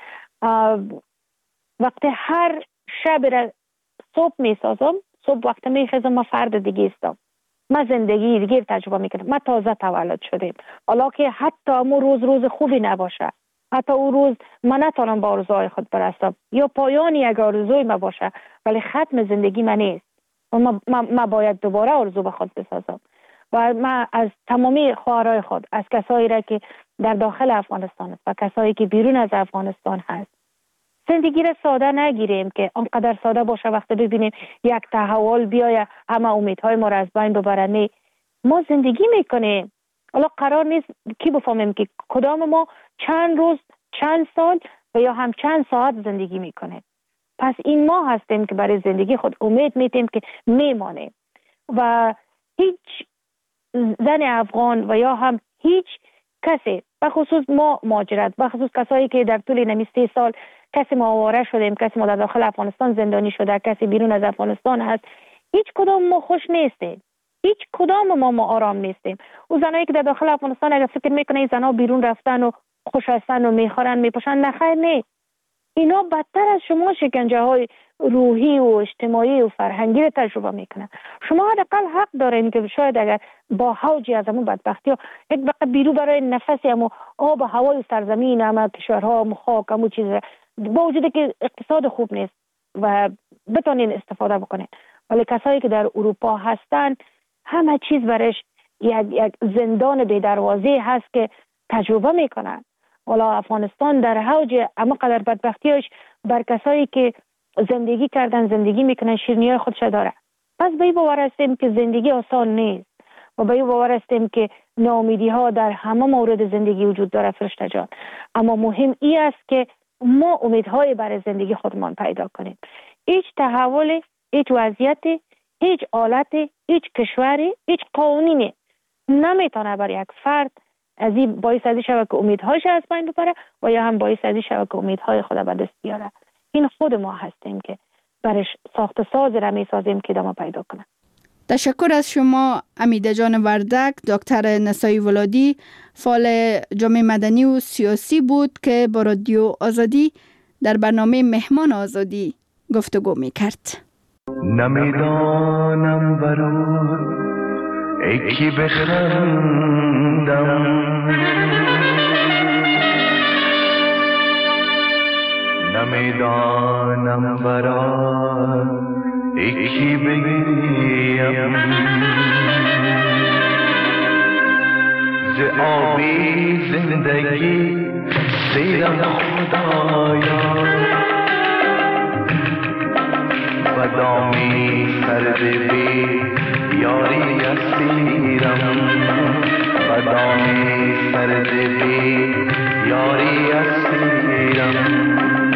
[SPEAKER 13] وقتی هر شب را صبح میسازم، صبح وقتی میخیزم ما فرد دیگه استم، ما زندگی دیگه تجربه میکنم. ما تازه تولد شدیم، حالا که حتی امو روز خوبی نباشه، حتی او روز من نتونم با آرزوهای خود برسم یا پایان یک آرزوی ما باشه، ولی ختم زندگی من نیست و ما باید دوباره آرزو به خود بسازم. و من از تمامی خواهرای خود، از کسایی را که در داخل افغانستان است و کسایی که بیرون از افغانستان هست، زندگی را ساده نگیریم که آنقدر ساده باشه وقتی ببینیم یک تحول بیایه همه امیدهای ما را از بین ببرن. ما زندگی میکنیم، حالا قرار نیست کی بفهمیم که کدام ما چند روز، چند سال و یا هم چند ساعت زندگی میکنیم. پس این ما هستیم که برای زندگی خود امید میتیم که میمانیم و هیچ زن افغان و یا هم هیچ کسی، بخصوص ما مهاجرت، بخصوص کسایی که در طول نمی 3 سال کسی ما آواره شدیم، کسی ما در داخل افغانستان زندانی شده، کسی بیرون از افغانستان هست، هیچ کدام ما خوش نیستیم. هیچ کدام ما آرام نیستیم. او زنایی که در داخل افغانستان اگر فکر میکنه این زنا بیرون رفتن و خوش هستن و میخورن میپوشن، نه خیر نیست. اینا بدتر از شما شکنجه های روحی و اجتماعی و فرهنگی رو تجربه میکنن. شما حداقل حق دارین که شاید اگر با حوجی از همون بدبختی ها یک بقیه بیرو برای نفسی همو آب و هوای سرزمین همه کشورها همو خاک همو چیز با وجود که اقتصاد خوب نیست و بتونین استفاده بکنین، ولی کسایی که در اروپا هستن همه چیز برش یک زندان بی دروازه هست که تجربه میکنن. والا افغانستان در حوج اما قدر بدبختیش بر کسایی که زندگی کردن زندگی میکنن شیرینی خودش داره. پس به این باور هستیم که زندگی آسان نیست و به این باور هستیم که ناامیدی ها در همه مورد زندگی وجود داره فرشته جان، اما مهم این است که ما امیدهای برای زندگی خودمان پیدا کنیم. هیچ تحولی، هیچ وضعیتی، هیچ حالتی، هیچ کشوری، هیچ قانونی نمیتونه بر یک فرد از این باعث ازی شود که امیدهاش از بین ببره و یا هم باعث ازی شود که امیدهای خود به دست بیاره. این خود ما هستیم که برش ساخت ساز را میسازیم که دما پیدا کنه.
[SPEAKER 12] تشکر از شما امیده جان وردک. دکتر نسایی ولادی فعال جامعه مدنی و سیاسی بود که با رادیو آزادی در برنامه مهمان آزادی گفتگو میکرد.
[SPEAKER 14] نمیدانم برون یکی بخندم، نمیدانم برای یکی بگیم، ز آبی زندگی سیرم خدایا، و دامی سرد بی یاری اسیرم، و دامی سرد بی یاری اسیرم.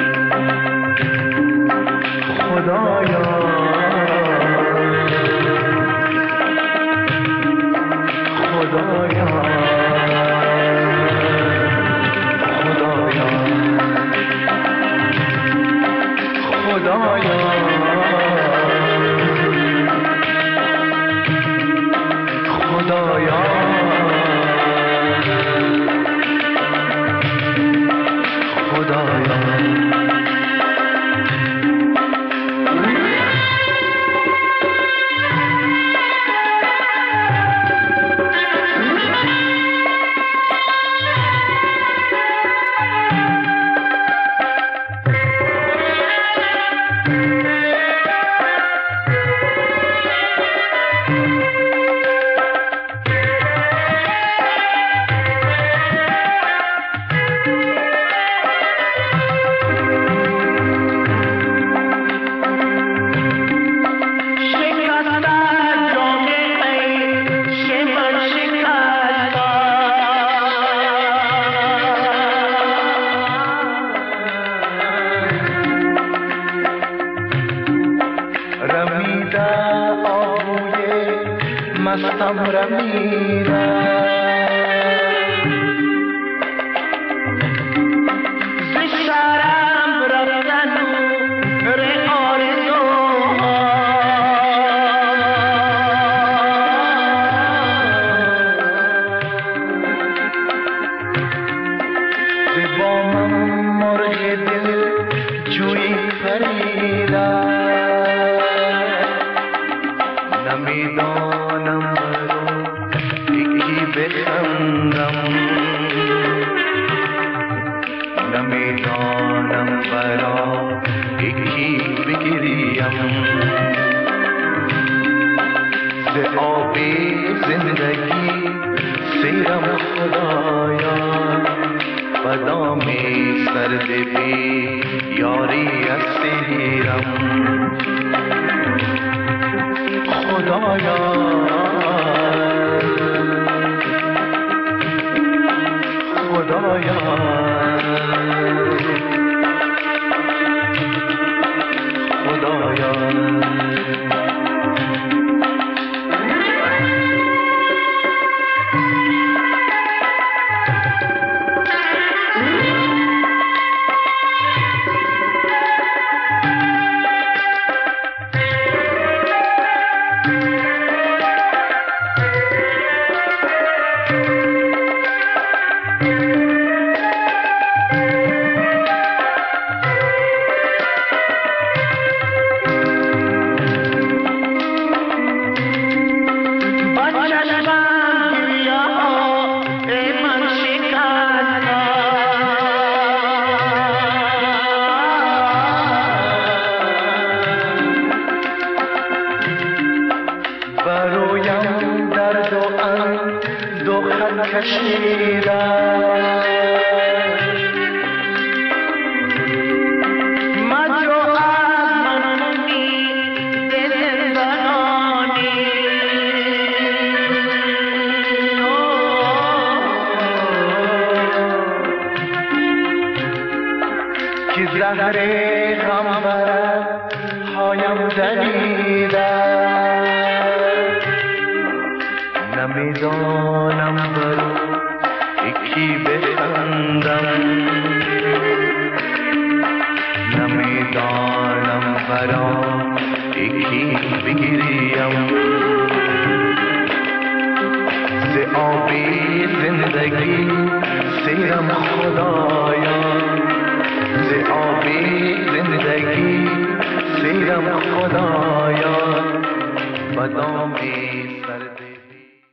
[SPEAKER 14] خدایا خدایا خدایا خدایا خدایا خدایا. توأم دو خط کشیدم زهر غم برد هایم دریدم نمیدانم برو یکی بخندم نمیدانم برا یکی بگیریم ز آبی زندگی سیرم خدایا ز آبی زندگی سیرم خدایا بدامی